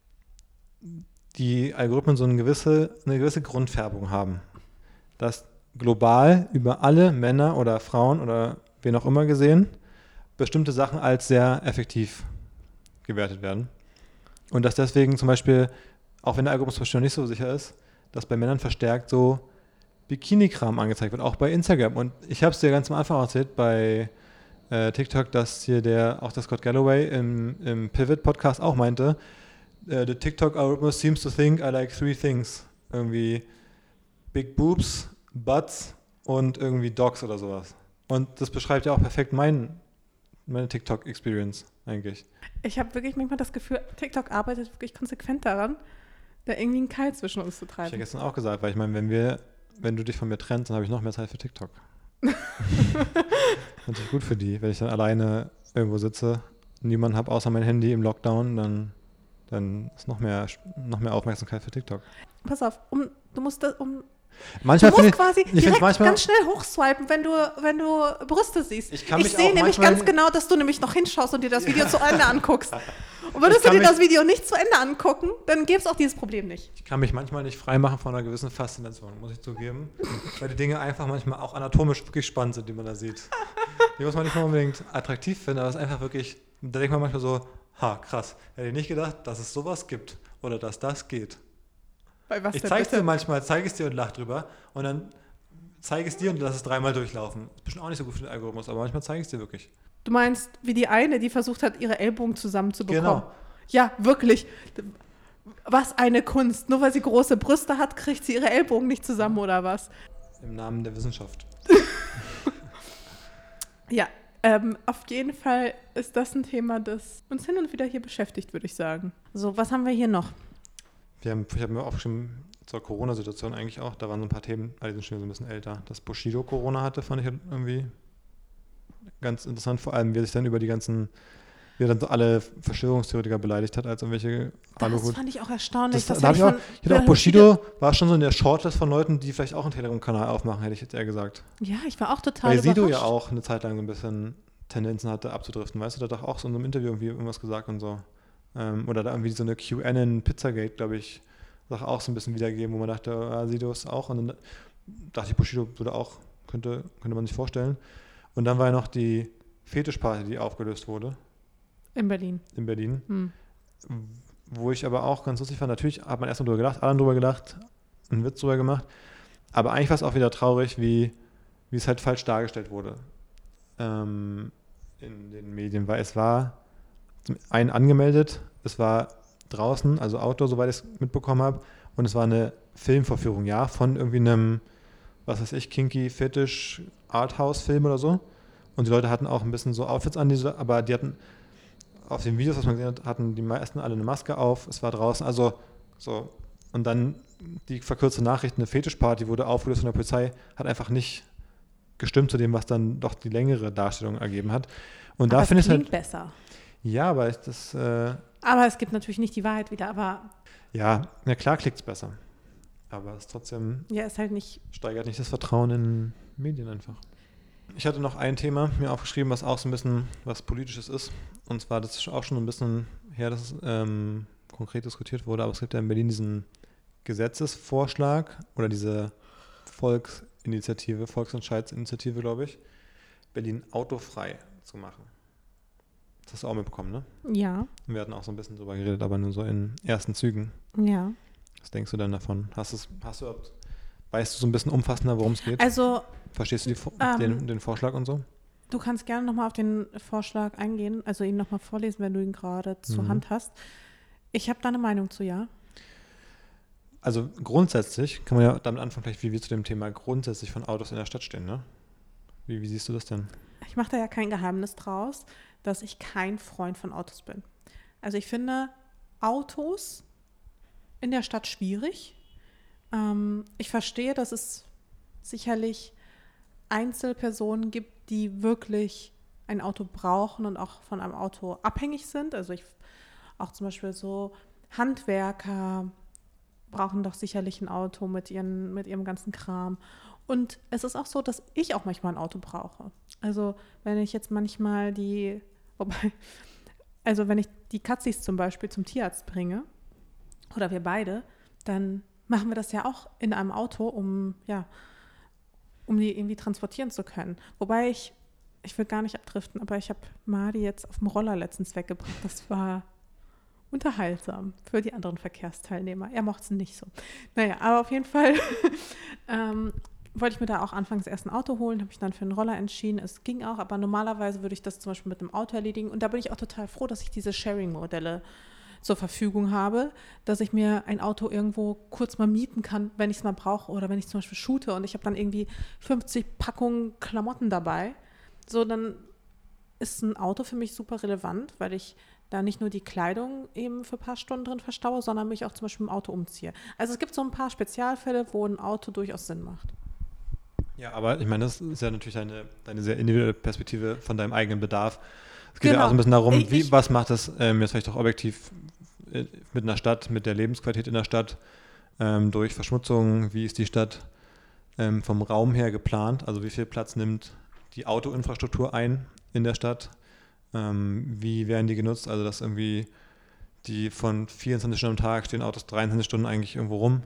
die Algorithmen so eine gewisse Grundfärbung haben. Dass global über alle Männer oder Frauen oder wen auch immer gesehen, bestimmte Sachen als sehr effektiv gewertet werden. Und dass deswegen zum Beispiel, auch wenn der Algorithmus zum Beispiel noch nicht so sicher ist, dass bei Männern verstärkt so Bikini-Kram angezeigt wird, auch bei Instagram. Und ich habe es dir ganz am Anfang erzählt bei TikTok, dass hier auch der Scott Galloway im Pivot-Podcast auch meinte, the TikTok algorithm seems to think I like 3 things. Irgendwie Big Boobs, Butts und irgendwie Dogs oder sowas. Und das beschreibt ja auch perfekt meine TikTok-Experience eigentlich. Ich habe wirklich manchmal das Gefühl, TikTok arbeitet wirklich konsequent daran, da irgendwie einen Keil zwischen uns zu treiben. Ich habe gestern auch gesagt, weil ich meine, wenn du dich von mir trennst, dann habe ich noch mehr Zeit für TikTok. Natürlich gut für die, wenn ich dann alleine irgendwo sitze, niemanden habe außer mein Handy im Lockdown, dann ist noch mehr Aufmerksamkeit für TikTok. Pass auf, du musst manchmal du musst quasi direkt manchmal, ganz schnell hochswipen, wenn du Brüste siehst. Ich sehe nämlich manchmal, ganz genau, dass du nämlich noch hinschaust und dir das Video zu Ende anguckst. Und würdest du dir das Video nicht zu Ende angucken, dann gäbe es auch dieses Problem nicht. Ich kann mich manchmal nicht freimachen von einer gewissen Faszination, muss ich zugeben. Weil die Dinge einfach manchmal auch anatomisch wirklich spannend sind, die man da sieht. Die muss man nicht mal unbedingt attraktiv finden, aber es ist einfach wirklich, da denkt man manchmal so, krass, hätte ich nicht gedacht, dass es sowas gibt oder dass das geht. Ich zeige es dir manchmal, und lache drüber und dann zeige ich es dir und lass es 3-mal durchlaufen. Ist bestimmt auch nicht so gut für den Algorithmus, aber manchmal zeige ich es dir wirklich. Du meinst, wie die eine, die versucht hat, ihre Ellbogen zusammenzubekommen. Genau. Ja, wirklich. Was eine Kunst. Nur weil sie große Brüste hat, kriegt sie ihre Ellbogen nicht zusammen, oder was? Im Namen der Wissenschaft. Ja, auf jeden Fall ist das ein Thema, das uns hin und wieder hier beschäftigt, würde ich sagen. So, was haben wir hier noch? Ich habe mir aufgeschrieben, zur Corona-Situation eigentlich auch, da waren so ein paar Themen, die sind schon so ein bisschen älter. Dass Bushido Corona hatte, fand ich irgendwie ganz interessant, vor allem wie er sich dann wie er dann so alle Verschwörungstheoretiker beleidigt hat, als irgendwelche Das fand ich auch erstaunlich. Ich hätte auch Bushido war schon so in der Shortlist von Leuten, die vielleicht auch einen Telegram-Kanal aufmachen, hätte ich jetzt eher gesagt. Ja, ich war auch total Weil Sido ja auch eine Zeit lang so ein bisschen Tendenzen hatte, abzudriften, weißt du, da hat doch auch so in einem Interview irgendwie irgendwas gesagt und so. Oder da irgendwie so eine QAnon Pizzagate, glaube ich, Sache auch so ein bisschen wiedergegeben, wo man dachte, Sido ist auch. Und dann dachte ich, Bushido würde auch, könnte man sich vorstellen. Und dann war ja noch die Fetischparty, die aufgelöst wurde. In Berlin. In Berlin. Wo ich aber auch ganz lustig fand, natürlich hat man erstmal drüber gedacht, alle haben drüber gedacht, einen Witz drüber gemacht. Aber eigentlich war es auch wieder traurig, wie es halt falsch dargestellt wurde in den Medien, weil es war zum einen angemeldet, es war draußen, also Outdoor, soweit ich es mitbekommen habe, und es war eine Filmvorführung, ja, von irgendwie einem, was weiß ich, kinky, Fetisch, Arthouse-Film oder so. Und die Leute hatten auch ein bisschen so Outfits an, aber die hatten auf den Videos, was man gesehen hat, hatten die meisten alle eine Maske auf, es war draußen, also so. Und dann die verkürzte Nachricht, eine Fetischparty wurde aufgelöst von der Polizei, hat einfach nicht gestimmt zu dem, was dann doch die längere Darstellung ergeben hat. Und Aber da finde ich es klingt halt besser. ja, aber das Aber es gibt natürlich nicht die Wahrheit wieder, aber ja, na klar klingt es besser. Aber es trotzdem ja, ist halt nicht. steigert nicht das Vertrauen in Medien einfach. Ich hatte noch ein Thema mir aufgeschrieben, was auch so ein bisschen was Politisches ist. Und zwar, das ist auch schon ein bisschen her, dass es konkret diskutiert wurde, aber es gibt ja in Berlin diesen Gesetzesvorschlag oder diese Volksentscheidsinitiative, glaube ich, Berlin autofrei zu machen. Das hast du auch mitbekommen, ne? Ja. Wir hatten auch so ein bisschen drüber geredet, aber nur so in ersten Zügen. Ja. Was denkst du denn davon? Weißt du so ein bisschen umfassender, worum es geht? Also, Verstehst du den Vorschlag und so? du kannst gerne nochmal auf den Vorschlag eingehen, also ihn nochmal vorlesen, wenn du ihn gerade zur Hand hast. Ich habe da eine Meinung zu, ja. Also grundsätzlich kann man ja damit anfangen, vielleicht wie wir zu dem Thema grundsätzlich von Autos in der Stadt stehen, ne? Wie siehst du das denn? Ich mache da ja kein Geheimnis draus, dass ich kein Freund von Autos bin. Also ich finde Autos in der Stadt schwierig. Ich verstehe, dass es sicherlich Einzelpersonen gibt, die wirklich ein Auto brauchen und auch von einem Auto abhängig sind. Also auch zum Beispiel so Handwerker brauchen doch sicherlich ein Auto mit ihrem ganzen Kram. Und es ist auch so, dass ich auch manchmal ein Auto brauche. Also wenn ich jetzt manchmal wenn ich die Katzis zum Beispiel zum Tierarzt bringe, oder wir beide, dann machen wir das ja auch in einem Auto, um die irgendwie transportieren zu können. Wobei ich will gar nicht abdriften, aber ich habe Madi jetzt auf dem Roller letztens weggebracht. Das war unterhaltsam für die anderen Verkehrsteilnehmer. Er mochte es nicht so. Naja, aber auf jeden Fall wollte ich mir da auch anfangs erst ein Auto holen, habe mich dann für einen Roller entschieden. Es ging auch, aber normalerweise würde ich das zum Beispiel mit einem Auto erledigen. Und da bin ich auch total froh, dass ich diese Sharing-Modelle zur Verfügung habe, dass ich mir ein Auto irgendwo kurz mal mieten kann, wenn ich es mal brauche oder wenn ich zum Beispiel shoote und ich habe dann irgendwie 50 Packungen Klamotten dabei. So, dann ist ein Auto für mich super relevant, weil ich da nicht nur die Kleidung eben für ein paar Stunden drin verstaue, sondern mich auch zum Beispiel im Auto umziehe. Also es gibt so ein paar Spezialfälle, wo ein Auto durchaus Sinn macht. Ja, aber ich meine, das ist ja natürlich deine sehr individuelle Perspektive von deinem eigenen Bedarf. Es geht ja auch so ein bisschen darum, was macht das jetzt vielleicht auch objektiv mit einer Stadt, mit der Lebensqualität in der Stadt, durch Verschmutzung, wie ist die Stadt vom Raum her geplant, also wie viel Platz nimmt die Autoinfrastruktur ein in der Stadt, wie werden die genutzt, also dass irgendwie die von 24 Stunden am Tag stehen Autos 23 Stunden eigentlich irgendwo rum.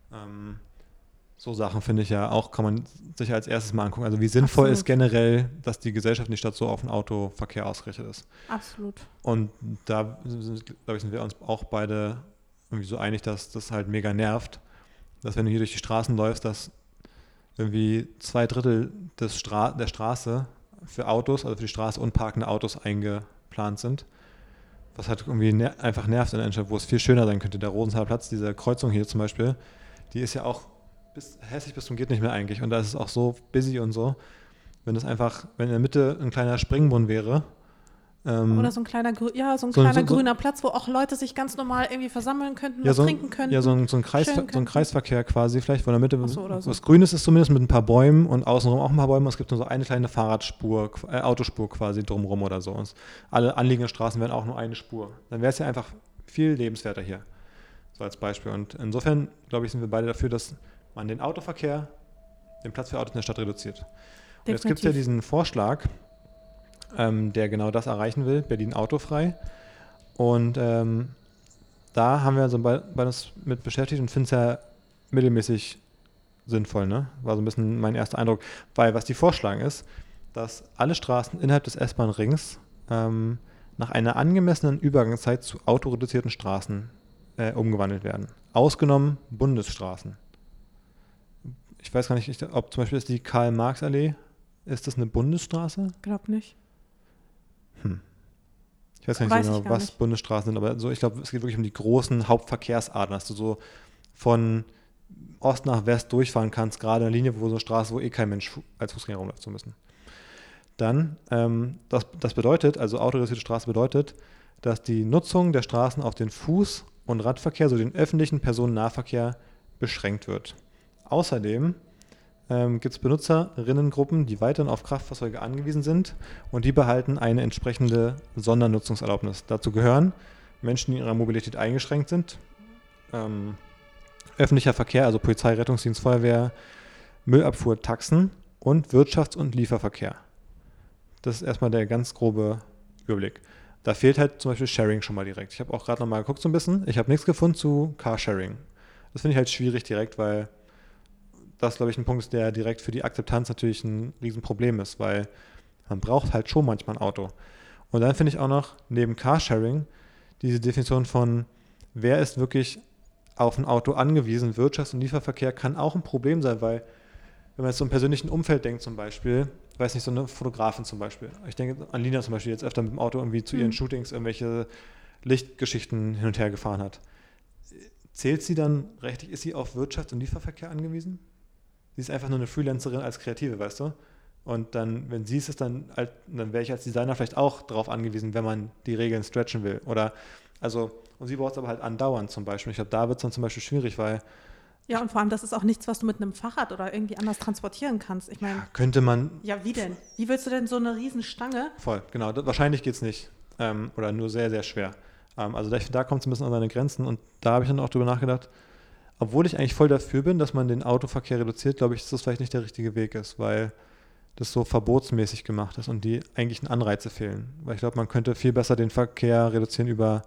So Sachen finde ich ja auch, kann man sich als erstes mal angucken. Also wie sinnvoll Absolut. ist generell, dass die Gesellschaft in die Stadt so auf den Autoverkehr ausgerichtet ist. Absolut. Und da, glaube ich, sind wir uns auch beide irgendwie so einig, dass das halt mega nervt, dass wenn du hier durch die Straßen läufst, dass irgendwie 2/3 der Straße für Autos, also für die Straße und parkende Autos eingeplant sind. Was halt irgendwie einfach nervt in der Innenstadt, wo es viel schöner sein könnte. Der Rosenthaler Platz, diese Kreuzung hier zum Beispiel, die ist ja auch hässlich bis zum geht nicht mehr eigentlich. Und da ist es auch so busy und so. Wenn in der Mitte ein kleiner Springbrunnen wäre. Oder so ein kleiner grüner Platz, wo auch Leute sich ganz normal irgendwie versammeln könnten, was trinken könnten. Ja, so ein Kreisverkehr quasi vielleicht, wo in der Mitte so. was Grünes ist zumindest mit ein paar Bäumen und außenrum auch ein paar Bäume. Es gibt nur so eine kleine Autospur quasi drumrum oder so. Und alle anliegenden Straßen wären auch nur eine Spur. Dann wäre es ja einfach viel lebenswerter hier. So als Beispiel. Und insofern, glaube ich, sind wir beide dafür, dass man den Autoverkehr, den Platz für Autos in der Stadt reduziert. Und jetzt gibt es ja diesen Vorschlag, der genau das erreichen will, Berlin autofrei. Und dann da haben wir so bei uns mit beschäftigt und finden es ja mittelmäßig sinnvoll, ne? War so ein bisschen mein erster Eindruck. Weil was die vorschlagen ist, dass alle Straßen innerhalb des S-Bahn-Rings nach einer angemessenen Übergangszeit zu autoreduzierten Straßen umgewandelt werden. Ausgenommen Bundesstraßen. Ich weiß gar nicht, ob zum Beispiel ist die Karl-Marx-Allee, ist das eine Bundesstraße? Glaub nicht. Ich weiß gar nicht so genau, was Bundesstraßen sind, aber so, ich glaube, es geht wirklich um die großen Hauptverkehrsadern, dass du so von Ost nach West durchfahren kannst, gerade in der Linie, wo so eine Straße, wo kein Mensch als Fußgänger rumläuft zu müssen. Dann, das bedeutet, also autoreduzierte Straße bedeutet, dass die Nutzung der Straßen auf den Fuß- und Radverkehr, so den öffentlichen Personennahverkehr, beschränkt wird. Außerdem gibt es Benutzerinnengruppen, die weiterhin auf Kraftfahrzeuge angewiesen sind und die behalten eine entsprechende Sondernutzungserlaubnis. Dazu gehören Menschen, die in ihrer Mobilität eingeschränkt sind, öffentlicher Verkehr, also Polizei, Rettungsdienst, Feuerwehr, Müllabfuhr, Taxen und Wirtschafts- und Lieferverkehr. Das ist erstmal der ganz grobe Überblick. Da fehlt halt zum Beispiel Sharing schon mal direkt. Ich habe auch gerade nochmal geguckt so ein bisschen. Ich habe nichts gefunden zu Carsharing. Das finde ich halt schwierig direkt, weil das, glaube ich, ein Punkt ist, der direkt für die Akzeptanz natürlich ein Riesenproblem ist, weil man braucht halt schon manchmal ein Auto. Und dann finde ich auch noch neben Carsharing diese Definition von, wer ist wirklich auf ein Auto angewiesen, Wirtschafts- und Lieferverkehr kann auch ein Problem sein, weil wenn man jetzt so im persönlichen Umfeld denkt zum Beispiel, ich weiß nicht, so eine Fotografin zum Beispiel, ich denke an Lina zum Beispiel, jetzt öfter mit dem Auto irgendwie zu ihren Shootings irgendwelche Lichtgeschichten hin und her gefahren hat. Zählt sie dann rechtlich, ist sie auf Wirtschafts- und Lieferverkehr angewiesen? Sie ist einfach nur eine Freelancerin als Kreative, weißt du? Und dann, wenn sie es ist, dann wäre ich als Designer vielleicht auch darauf angewiesen, wenn man die Regeln stretchen will. Oder, also, und sie braucht es aber halt andauernd zum Beispiel. Ich glaube, da wird es dann zum Beispiel schwierig, weil Ja, und vor allem, das ist auch nichts, was du mit einem Fahrrad oder irgendwie anders transportieren kannst. Ich meine, könnte man. Ja, wie denn? Wie willst du denn so eine Riesenstange? Voll, genau. Wahrscheinlich geht es nicht. Oder nur sehr, sehr schwer. Also da kommt es ein bisschen an seine Grenzen. Und da habe ich dann auch drüber nachgedacht, obwohl ich eigentlich voll dafür bin, dass man den Autoverkehr reduziert, glaube ich, dass das vielleicht nicht der richtige Weg ist, weil das so verbotsmäßig gemacht ist und die eigentlichen Anreize fehlen. Weil ich glaube, man könnte viel besser den Verkehr reduzieren über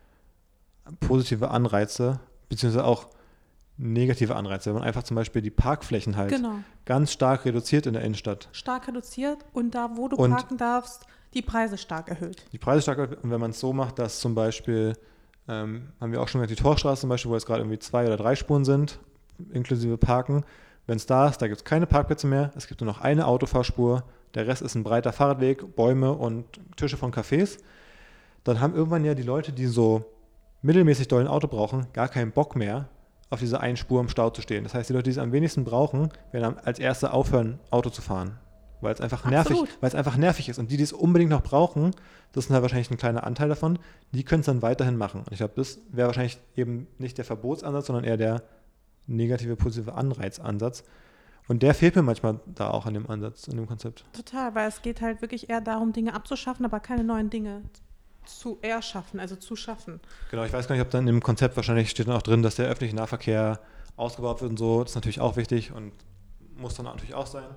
positive Anreize, beziehungsweise auch negative Anreize, wenn man einfach zum Beispiel die Parkflächen halt ganz stark reduziert in der Innenstadt. Stark reduziert und da, wo du parken darfst, die Preise stark erhöht. Die Preise stark erhöht und wenn man es so macht, dass zum Beispiel, haben wir auch schon gesagt, die Torstraße zum Beispiel, wo jetzt gerade irgendwie 2 oder 3 Spuren sind, inklusive Parken, wenn es da ist, da gibt es keine Parkplätze mehr, es gibt nur noch eine Autofahrspur, der Rest ist ein breiter Fahrradweg, Bäume und Tische von Cafés. Dann haben irgendwann ja die Leute, die so mittelmäßig doll ein Auto brauchen, gar keinen Bock mehr, auf dieser einen Spur im Stau zu stehen. Das heißt, die Leute, die es am wenigsten brauchen, werden als Erste aufhören, Auto zu fahren. Weil es einfach nervig ist. Und die es unbedingt noch brauchen, das ist halt wahrscheinlich ein kleiner Anteil davon, die können es dann weiterhin machen. Und ich glaube, das wäre wahrscheinlich eben nicht der Verbotsansatz, sondern eher der negative, positive Anreizansatz. Und der fehlt mir manchmal da auch an dem Ansatz, in dem Konzept. Total, weil es geht halt wirklich eher darum, Dinge abzuschaffen, aber keine neuen Dinge zu erschaffen, also zu schaffen. Genau, ich weiß gar nicht, ob dann im Konzept wahrscheinlich steht dann auch drin, dass der öffentliche Nahverkehr ausgebaut wird und so. Das ist natürlich auch wichtig und muss dann natürlich auch sein.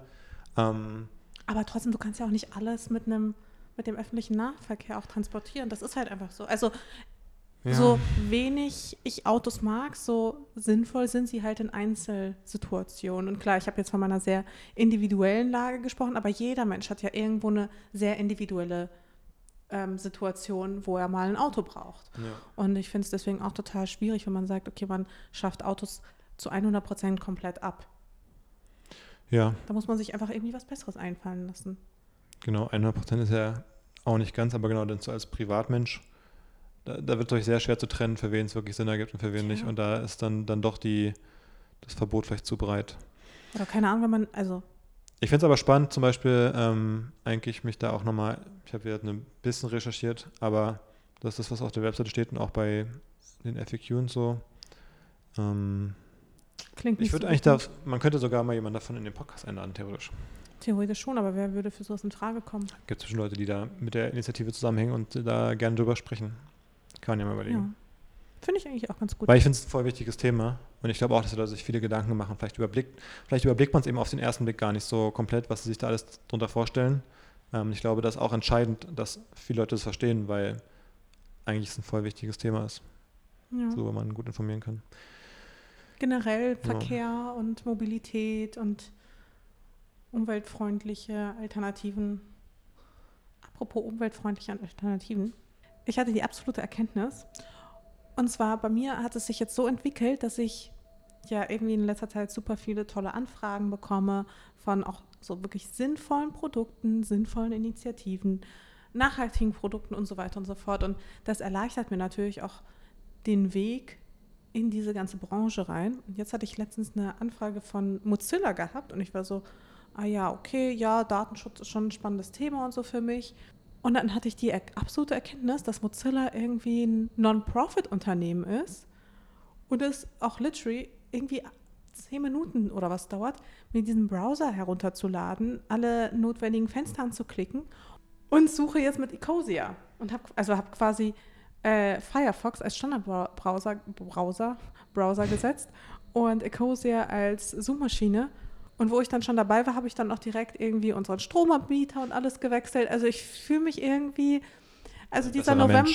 Aber trotzdem, du kannst ja auch nicht alles mit dem öffentlichen Nahverkehr auch transportieren. Das ist halt einfach so. Also so wenig ich Autos mag, so sinnvoll sind sie halt in Einzelsituationen. Und klar, ich habe jetzt von meiner sehr individuellen Lage gesprochen, aber jeder Mensch hat ja irgendwo eine sehr individuelle Situation, wo er mal ein Auto braucht. Ja. Und ich finde es deswegen auch total schwierig, wenn man sagt, okay, man schafft Autos zu 100% komplett ab. Ja. Da muss man sich einfach irgendwie was Besseres einfallen lassen. Genau, 100% ist ja auch nicht ganz, aber genau, dann so als Privatmensch, da wird es euch sehr schwer zu trennen, für wen es wirklich Sinn ergibt und für wen nicht. Und da ist dann doch das Verbot vielleicht zu breit. Oder keine Ahnung, wenn man, Ich finde es aber spannend, zum Beispiel eigentlich mich da auch nochmal, ich habe ja ein bisschen recherchiert, aber das ist das, was auf der Webseite steht und auch bei den FAQ und so. Klingt nicht ich würde eigentlich man könnte sogar mal jemanden davon in den Podcast einladen, theoretisch. Theoretisch schon, aber wer würde für sowas in Frage kommen? Gibt es bestimmt Leute, die da mit der Initiative zusammenhängen und da gerne drüber sprechen. Kann man ja mal überlegen. Ja. Finde ich eigentlich auch ganz gut. Weil ich finde es ein voll wichtiges Thema und ich glaube auch, dass die Leute sich viele Gedanken machen. Vielleicht überblickt man es eben auf den ersten Blick gar nicht so komplett, was sie sich da alles drunter vorstellen. Ich glaube, das ist auch entscheidend, dass viele Leute das verstehen, weil eigentlich es ein voll wichtiges Thema ist. Ja. worüber man gut informieren kann. Generell Verkehr und Mobilität und umweltfreundliche Alternativen. Apropos umweltfreundliche Alternativen. Ich hatte die absolute Erkenntnis. Und zwar bei mir hat es sich jetzt so entwickelt, dass ich ja irgendwie in letzter Zeit super viele tolle Anfragen bekomme von auch so wirklich sinnvollen Produkten, sinnvollen Initiativen, nachhaltigen Produkten und so weiter und so fort. Und das erleichtert mir natürlich auch den Weg in diese ganze Branche rein. Und jetzt hatte ich letztens eine Anfrage von Mozilla gehabt und ich war so, ja, okay, ja, Datenschutz ist schon ein spannendes Thema und so für mich. Und dann hatte ich die absolute Erkenntnis, dass Mozilla irgendwie ein Non-Profit-Unternehmen ist und es auch literally irgendwie 10 Minuten oder was dauert, mir diesen Browser herunterzuladen, alle notwendigen Fenster anzuklicken und suche jetzt mit Ecosia und hab quasi Firefox als Standardbrowser gesetzt und Ecosia als Suchmaschine. Und wo ich dann schon dabei war, habe ich dann auch direkt irgendwie unseren Stromanbieter und alles gewechselt. Also ich fühle mich irgendwie, also dieser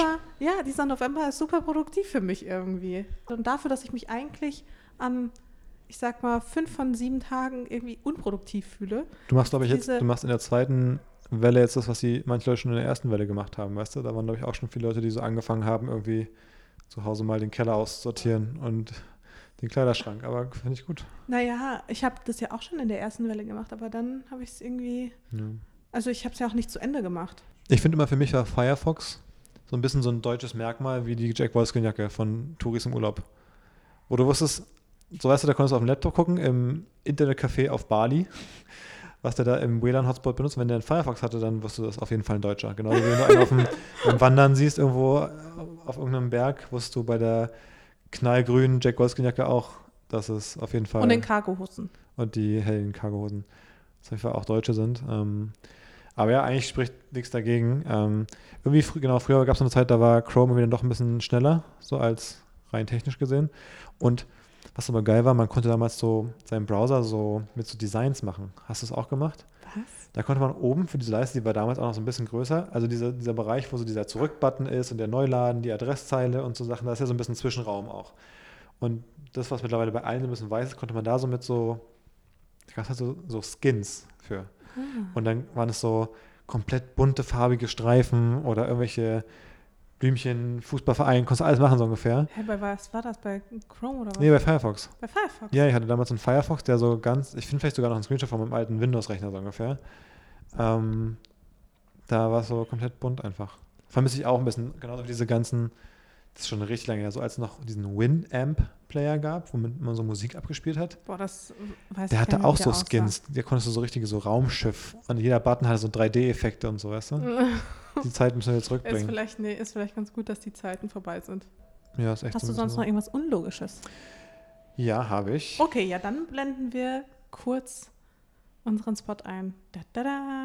November ist super produktiv für mich irgendwie. Und dafür, dass ich mich eigentlich an, ich sag mal, 5 von 7 Tagen irgendwie unproduktiv fühle. Du machst, glaube ich, du machst in der zweiten Welle jetzt das, was manche Leute schon in der ersten Welle gemacht haben, weißt du? Da waren, glaube ich, auch schon viele Leute, die so angefangen haben, irgendwie zu Hause mal den Keller auszusortieren und den Kleiderschrank, aber finde ich gut. Naja, ich habe das ja auch schon in der ersten Welle gemacht, aber dann habe ich es irgendwie, also ich habe es ja auch nicht zu Ende gemacht. Ich finde immer, für mich war Firefox so ein bisschen so ein deutsches Merkmal wie die Jack Wolfskin-Jacke von Touris im Urlaub. Wo du wusstest, so weißt du, da konntest du auf dem Laptop gucken, im Internetcafé auf Bali, was der da im WLAN-Hotspot benutzt. Wenn der einen Firefox hatte, dann wusstest du, das auf jeden Fall ein Deutscher. Genauso wie wenn du einen beim Wandern siehst, irgendwo auf irgendeinem Berg, wusstest du bei der knallgrünen Jack Wolfskin-Jacke auch, dass es auf jeden Fall... Und den Cargohosen. Und die hellen Cargohosen, dass auf jeden Fall auch Deutsche sind. Aber ja, eigentlich spricht nichts dagegen. Irgendwie, früher gab es eine Zeit, da war Chrome irgendwie dann doch ein bisschen schneller, so als rein technisch gesehen. Und was aber geil war, man konnte damals so seinen Browser so mit so Designs machen. Hast du es auch gemacht? Was? Da konnte man oben für diese Leiste, die war damals auch noch so ein bisschen größer, also dieser Bereich, wo so dieser Zurück-Button ist und der Neuladen, die Adresszeile und so Sachen, da ist ja so ein bisschen Zwischenraum auch. Und das, was mittlerweile bei allen so ein bisschen weiß ist, konnte man da so mit so Skins für. Und dann waren es so komplett bunte, farbige Streifen oder irgendwelche Blümchen, Fußballverein, konntest du alles machen so ungefähr. Hä, bei was war das? Bei Chrome oder was? Nee, bei Firefox. Bei Firefox? Ja, ich hatte damals einen Firefox, der so ganz, ich finde vielleicht sogar noch einen Screenshot von meinem alten Windows-Rechner so ungefähr. Da war es so komplett bunt einfach. Vermisse ich auch ein bisschen, genauso wie diese ganzen, das ist schon richtig lange her, so als es noch diesen Winamp-Player gab, womit man so Musik abgespielt hat. Boah, das weiß ich Der gar hatte nicht, auch wie so der Skins, der konntest du so richtige so Raumschiff und jeder Button hatte so 3D-Effekte und so, weißt du? Die Zeit müssen wir jetzt zurückbringen. Ist vielleicht ganz gut, dass die Zeiten vorbei sind. Ja, ist echt Hast so du sonst noch irgendwas Unlogisches? Ja, habe ich. Okay, ja, dann blenden wir kurz unseren Spot ein. Da, da, da.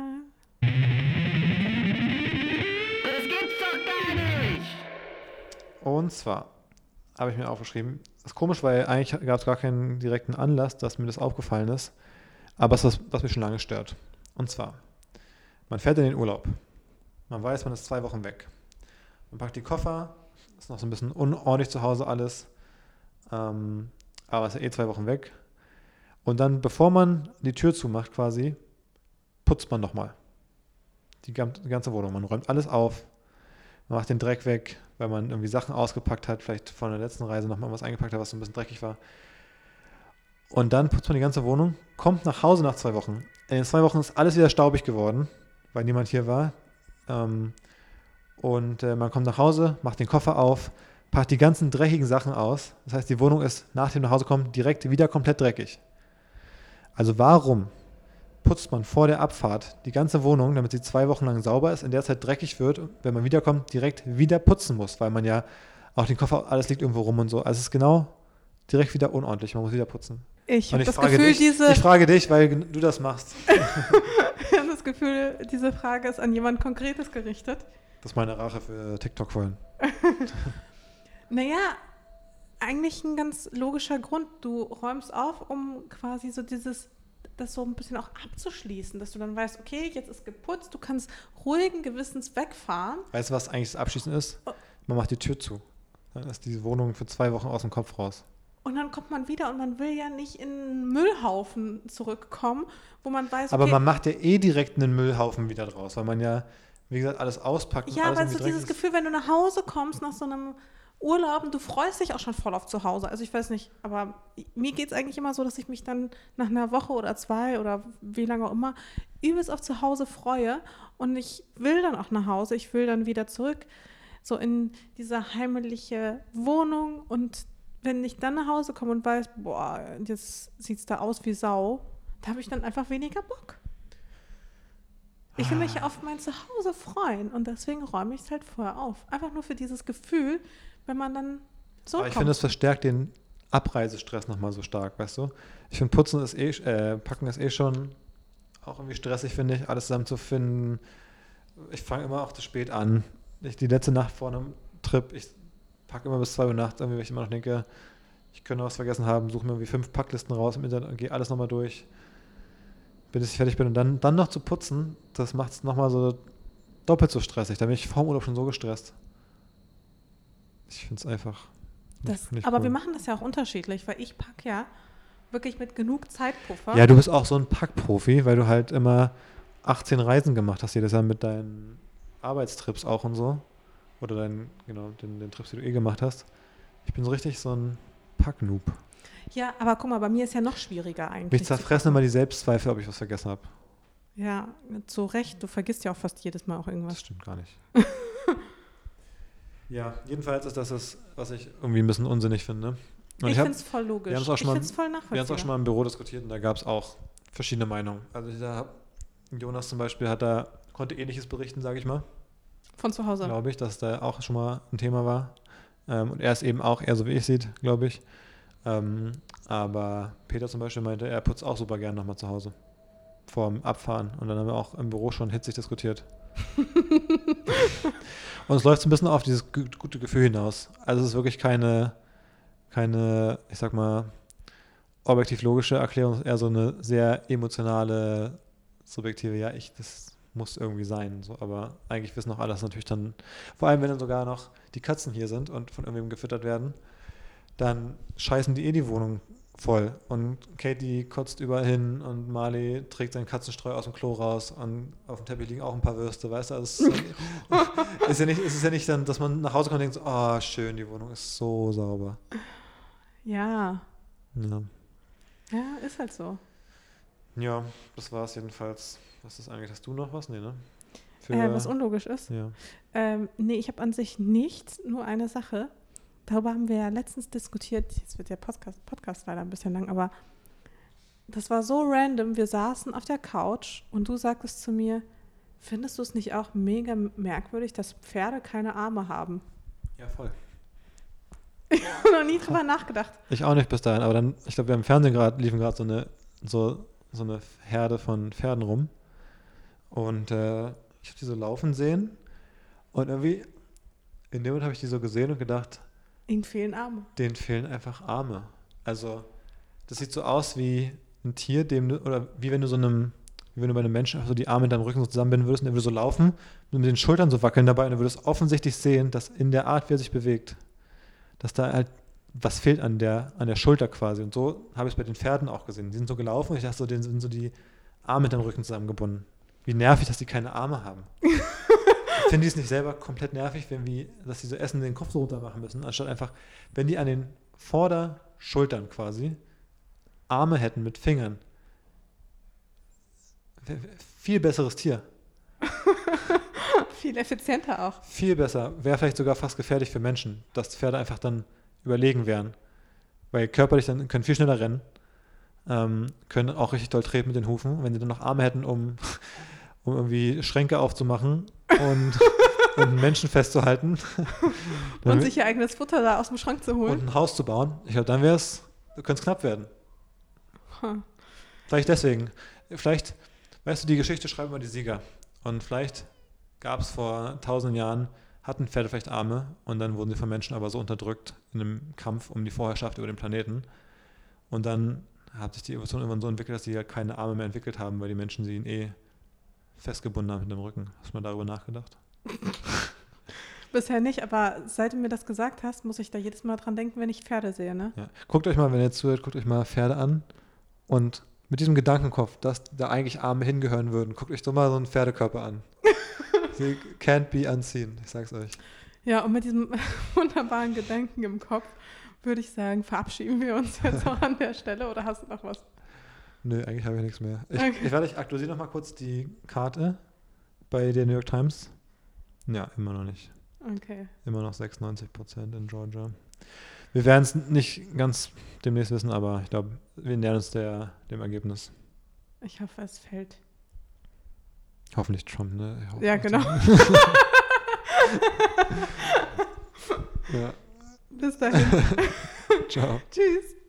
Das gibt's doch gar nicht! Und zwar habe ich mir aufgeschrieben, das ist komisch, weil eigentlich gab es gar keinen direkten Anlass, dass mir das aufgefallen ist, aber es ist was mich schon lange stört. Und zwar, man fährt in den Urlaub. Man weiß, man ist 2 Wochen weg. Man packt die Koffer, ist noch so ein bisschen unordentlich zu Hause alles, aber ist ja 2 Wochen weg. Und dann, bevor man die Tür zumacht quasi, putzt man nochmal die ganze Wohnung. Man räumt alles auf, man macht den Dreck weg, weil man irgendwie Sachen ausgepackt hat, vielleicht von der letzten Reise nochmal was eingepackt hat, was so ein bisschen dreckig war. Und dann putzt man die ganze Wohnung, kommt nach Hause nach 2 Wochen. In den 2 Wochen ist alles wieder staubig geworden, weil niemand hier war. Man kommt nach Hause, macht den Koffer auf, packt die ganzen dreckigen Sachen aus. Das heißt, die Wohnung ist nach dem Nachhausekommen direkt wieder komplett dreckig. Also warum putzt man vor der Abfahrt die ganze Wohnung, damit sie 2 Wochen lang sauber ist, in der Zeit dreckig wird und wenn man wiederkommt, direkt wieder putzen muss, weil man ja auch den Koffer, alles liegt irgendwo rum und so. Also es ist genau direkt wieder unordentlich, man muss wieder putzen. Ich habe das Gefühl, ich frage dich, weil du das machst. Ich habe das Gefühl, diese Frage ist an jemand Konkretes gerichtet. Das ist meine Rache für TikTok vorhin. Naja, eigentlich ein ganz logischer Grund. Du räumst auf, um quasi so das so ein bisschen auch abzuschließen, dass du dann weißt, okay, jetzt ist geputzt, du kannst ruhigen Gewissens wegfahren. Weißt du, was eigentlich das Abschließen ist? Man macht die Tür zu. Dann ist die Wohnung für 2 Wochen aus dem Kopf raus. Und dann kommt man wieder und man will ja nicht in einen Müllhaufen zurückkommen, wo man weiß, okay, Aber man macht ja eh direkt einen Müllhaufen wieder draus, weil man ja, wie gesagt, alles auspackt. Und ja, alles aber irgendwie so dieses dreckig ist. Gefühl, wenn du nach Hause kommst nach so einem Urlaub und du freust dich auch schon voll auf zu Hause. Also ich weiß nicht, aber mir geht es eigentlich immer so, dass ich mich dann nach einer Woche oder 2 oder wie lange auch immer übelst auf zu Hause freue und ich will dann auch nach Hause, ich will dann wieder zurück, so in diese heimliche Wohnung und wenn ich dann nach Hause komme und weiß, boah, jetzt sieht es da aus wie Sau, da habe ich dann einfach weniger Bock. Ich will mich auf mein Zuhause freuen und deswegen räume ich es halt vorher auf. Einfach nur für dieses Gefühl, wenn man dann so Aber ich finde, es verstärkt den Abreisestress nochmal so stark, weißt du? Ich finde, Packen ist eh schon auch irgendwie stressig, finde ich, alles zusammenzufinden. Ich fange immer auch zu spät an. Die letzte Nacht vor einem Trip, ich packe immer bis 2 Uhr nachts, irgendwie, weil ich immer noch denke, ich könnte was vergessen haben, suche mir irgendwie 5 Packlisten raus im Internet und gehe alles nochmal durch, bis ich fertig bin. Und dann noch zu putzen, das macht es nochmal so doppelt so stressig. Da bin ich vor dem Urlaub schon so gestresst. Ich finde es einfach nicht aber cool. wir machen das ja auch unterschiedlich, weil ich packe ja wirklich mit genug Zeitpuffer. Ja, du bist auch so ein Packprofi, weil du halt immer 18 Reisen gemacht hast, jedes Jahr mit deinen Arbeitstrips auch und so. Oder den Trips, die du gemacht hast. Ich bin so richtig so ein Packnoob. Ja, aber guck mal, bei mir ist ja noch schwieriger eigentlich. Mich zerfressen immer die Selbstzweifel, ob ich was vergessen habe. Ja, zu Recht. Du vergisst ja auch fast jedes Mal auch Das irgendwas. stimmt gar nicht. Ja, jedenfalls ist das, was ich irgendwie ein bisschen unsinnig finde. Und Ich finde es voll logisch. wir haben es auch Ich schon mal- finde es voll Wir haben es auch nachvollziehbar. schon mal im Büro diskutiert und da gab es auch verschiedene Meinungen. Also Jonas zum Beispiel konnte Ähnliches berichten, sage ich mal. Von zu Hause. Glaube ich, dass da auch schon mal ein Thema war. Und er ist eben auch eher so, wie ich sieht, glaube ich. Aber Peter zum Beispiel meinte, er putzt auch super gern nochmal zu Hause. Vorm Abfahren. Und dann haben wir auch im Büro schon hitzig diskutiert. Und es läuft so ein bisschen auf dieses gute Gefühl hinaus. Also es ist wirklich keine, ich sag mal, objektiv logische Erklärung, es ist eher so eine sehr emotionale, subjektive, ja, das muss irgendwie sein. So, aber eigentlich wissen auch alle, dass natürlich dann, vor allem wenn dann sogar noch die Katzen hier sind und von irgendwem gefüttert werden, dann scheißen die die Wohnung voll. Und Katie kotzt überall hin und Marley trägt seinen Katzenstreu aus dem Klo raus und auf dem Teppich liegen auch ein paar Würste, weißt du? Also es ist ja nicht dann, dass man nach Hause kommt und denkt, so, oh, schön, die Wohnung ist so sauber. Ja. Ja. Ja, ist halt so. Ja, das war es jedenfalls. Was ist eigentlich? Hast du noch was? Nee, ne? Was unlogisch ist? Ja. Nee, ich habe an sich nichts, nur eine Sache. Darüber haben wir ja letztens diskutiert. Jetzt wird der Podcast leider ein bisschen lang, aber das war so random. Wir saßen auf der Couch und du sagtest zu mir, findest du es nicht auch mega merkwürdig, dass Pferde keine Arme haben? Ja, voll. Ich habe noch nie drüber nachgedacht. Ich auch nicht bis dahin, aber dann, ich glaube, wir haben im Fernsehen liefen gerade so eine Herde von Pferden rum. Und ich habe die so laufen sehen. Und irgendwie, in dem Moment habe ich die so gesehen und gedacht, Ihnen fehlen Arme. denen fehlen einfach Arme. Also, das sieht so aus wie ein Tier, wie wenn du bei einem Menschen einfach so die Arme in deinem Rücken so zusammenbinden würdest und er würde so laufen und mit den Schultern so wackeln dabei und du würdest offensichtlich sehen, dass in der Art, wie er sich bewegt, dass da halt was fehlt an der Schulter quasi. Und so habe ich es bei den Pferden auch gesehen. Die sind so gelaufen und ich dachte so, denen sind so die Arme mit dem Rücken zusammengebunden. Wie nervig, dass die keine Arme haben. Finden die es nicht selber komplett nervig, dass die so Essen den Kopf so runter machen müssen, anstatt einfach, wenn die an den Vorderschultern quasi Arme hätten mit Fingern. Viel besseres Tier. Viel effizienter auch. Viel besser. Wäre vielleicht sogar fast gefährlich für Menschen, dass die Pferde einfach dann überlegen wären. Weil körperlich dann können viel schneller rennen, können auch richtig doll treten mit den Hufen. Wenn sie dann noch Arme hätten, um irgendwie Schränke aufzumachen und einen Menschen festzuhalten. Und sich ihr eigenes Futter da aus dem Schrank zu holen. Und ein Haus zu bauen. Ich glaube, dann könnte es knapp werden. Huh. Vielleicht deswegen. Vielleicht, weißt du, die Geschichte schreiben immer die Sieger. Und vielleicht gab es vor 1000 Jahren, hatten Pferde vielleicht Arme und dann wurden sie von Menschen aber so unterdrückt in einem Kampf um die Vorherrschaft über den Planeten. Und dann hat sich die Evolution irgendwann so entwickelt, dass sie halt keine Arme mehr entwickelt haben, weil die Menschen sie festgebunden haben mit dem Rücken. Hast du mal darüber nachgedacht? Bisher nicht, aber seit du mir das gesagt hast, muss ich da jedes Mal dran denken, wenn ich Pferde sehe, ne? Ja. Guckt euch mal, wenn ihr zuhört, guckt euch mal Pferde an und mit diesem Gedankenkopf, dass da eigentlich Arme hingehören würden, guckt euch doch mal so einen Pferdekörper an. Sie can't be unseen, ich sag's euch. Ja, und mit diesem wunderbaren Gedanken im Kopf würde ich sagen, verabschieden wir uns jetzt auch an der Stelle oder hast du noch was? Nö, eigentlich habe ich nichts mehr. Okay. Ich aktualisiere noch mal kurz die Karte bei der New York Times. Ja, immer noch nicht. Okay. Immer noch 96% in Georgia. Wir werden es nicht ganz demnächst wissen, aber ich glaube, wir nähern uns dem Ergebnis. Ich hoffe, es fällt. Hoffentlich Trump, ne? Ich hoffe, Ja, genau. Ja. Bis dahin. Ciao. Tschüss.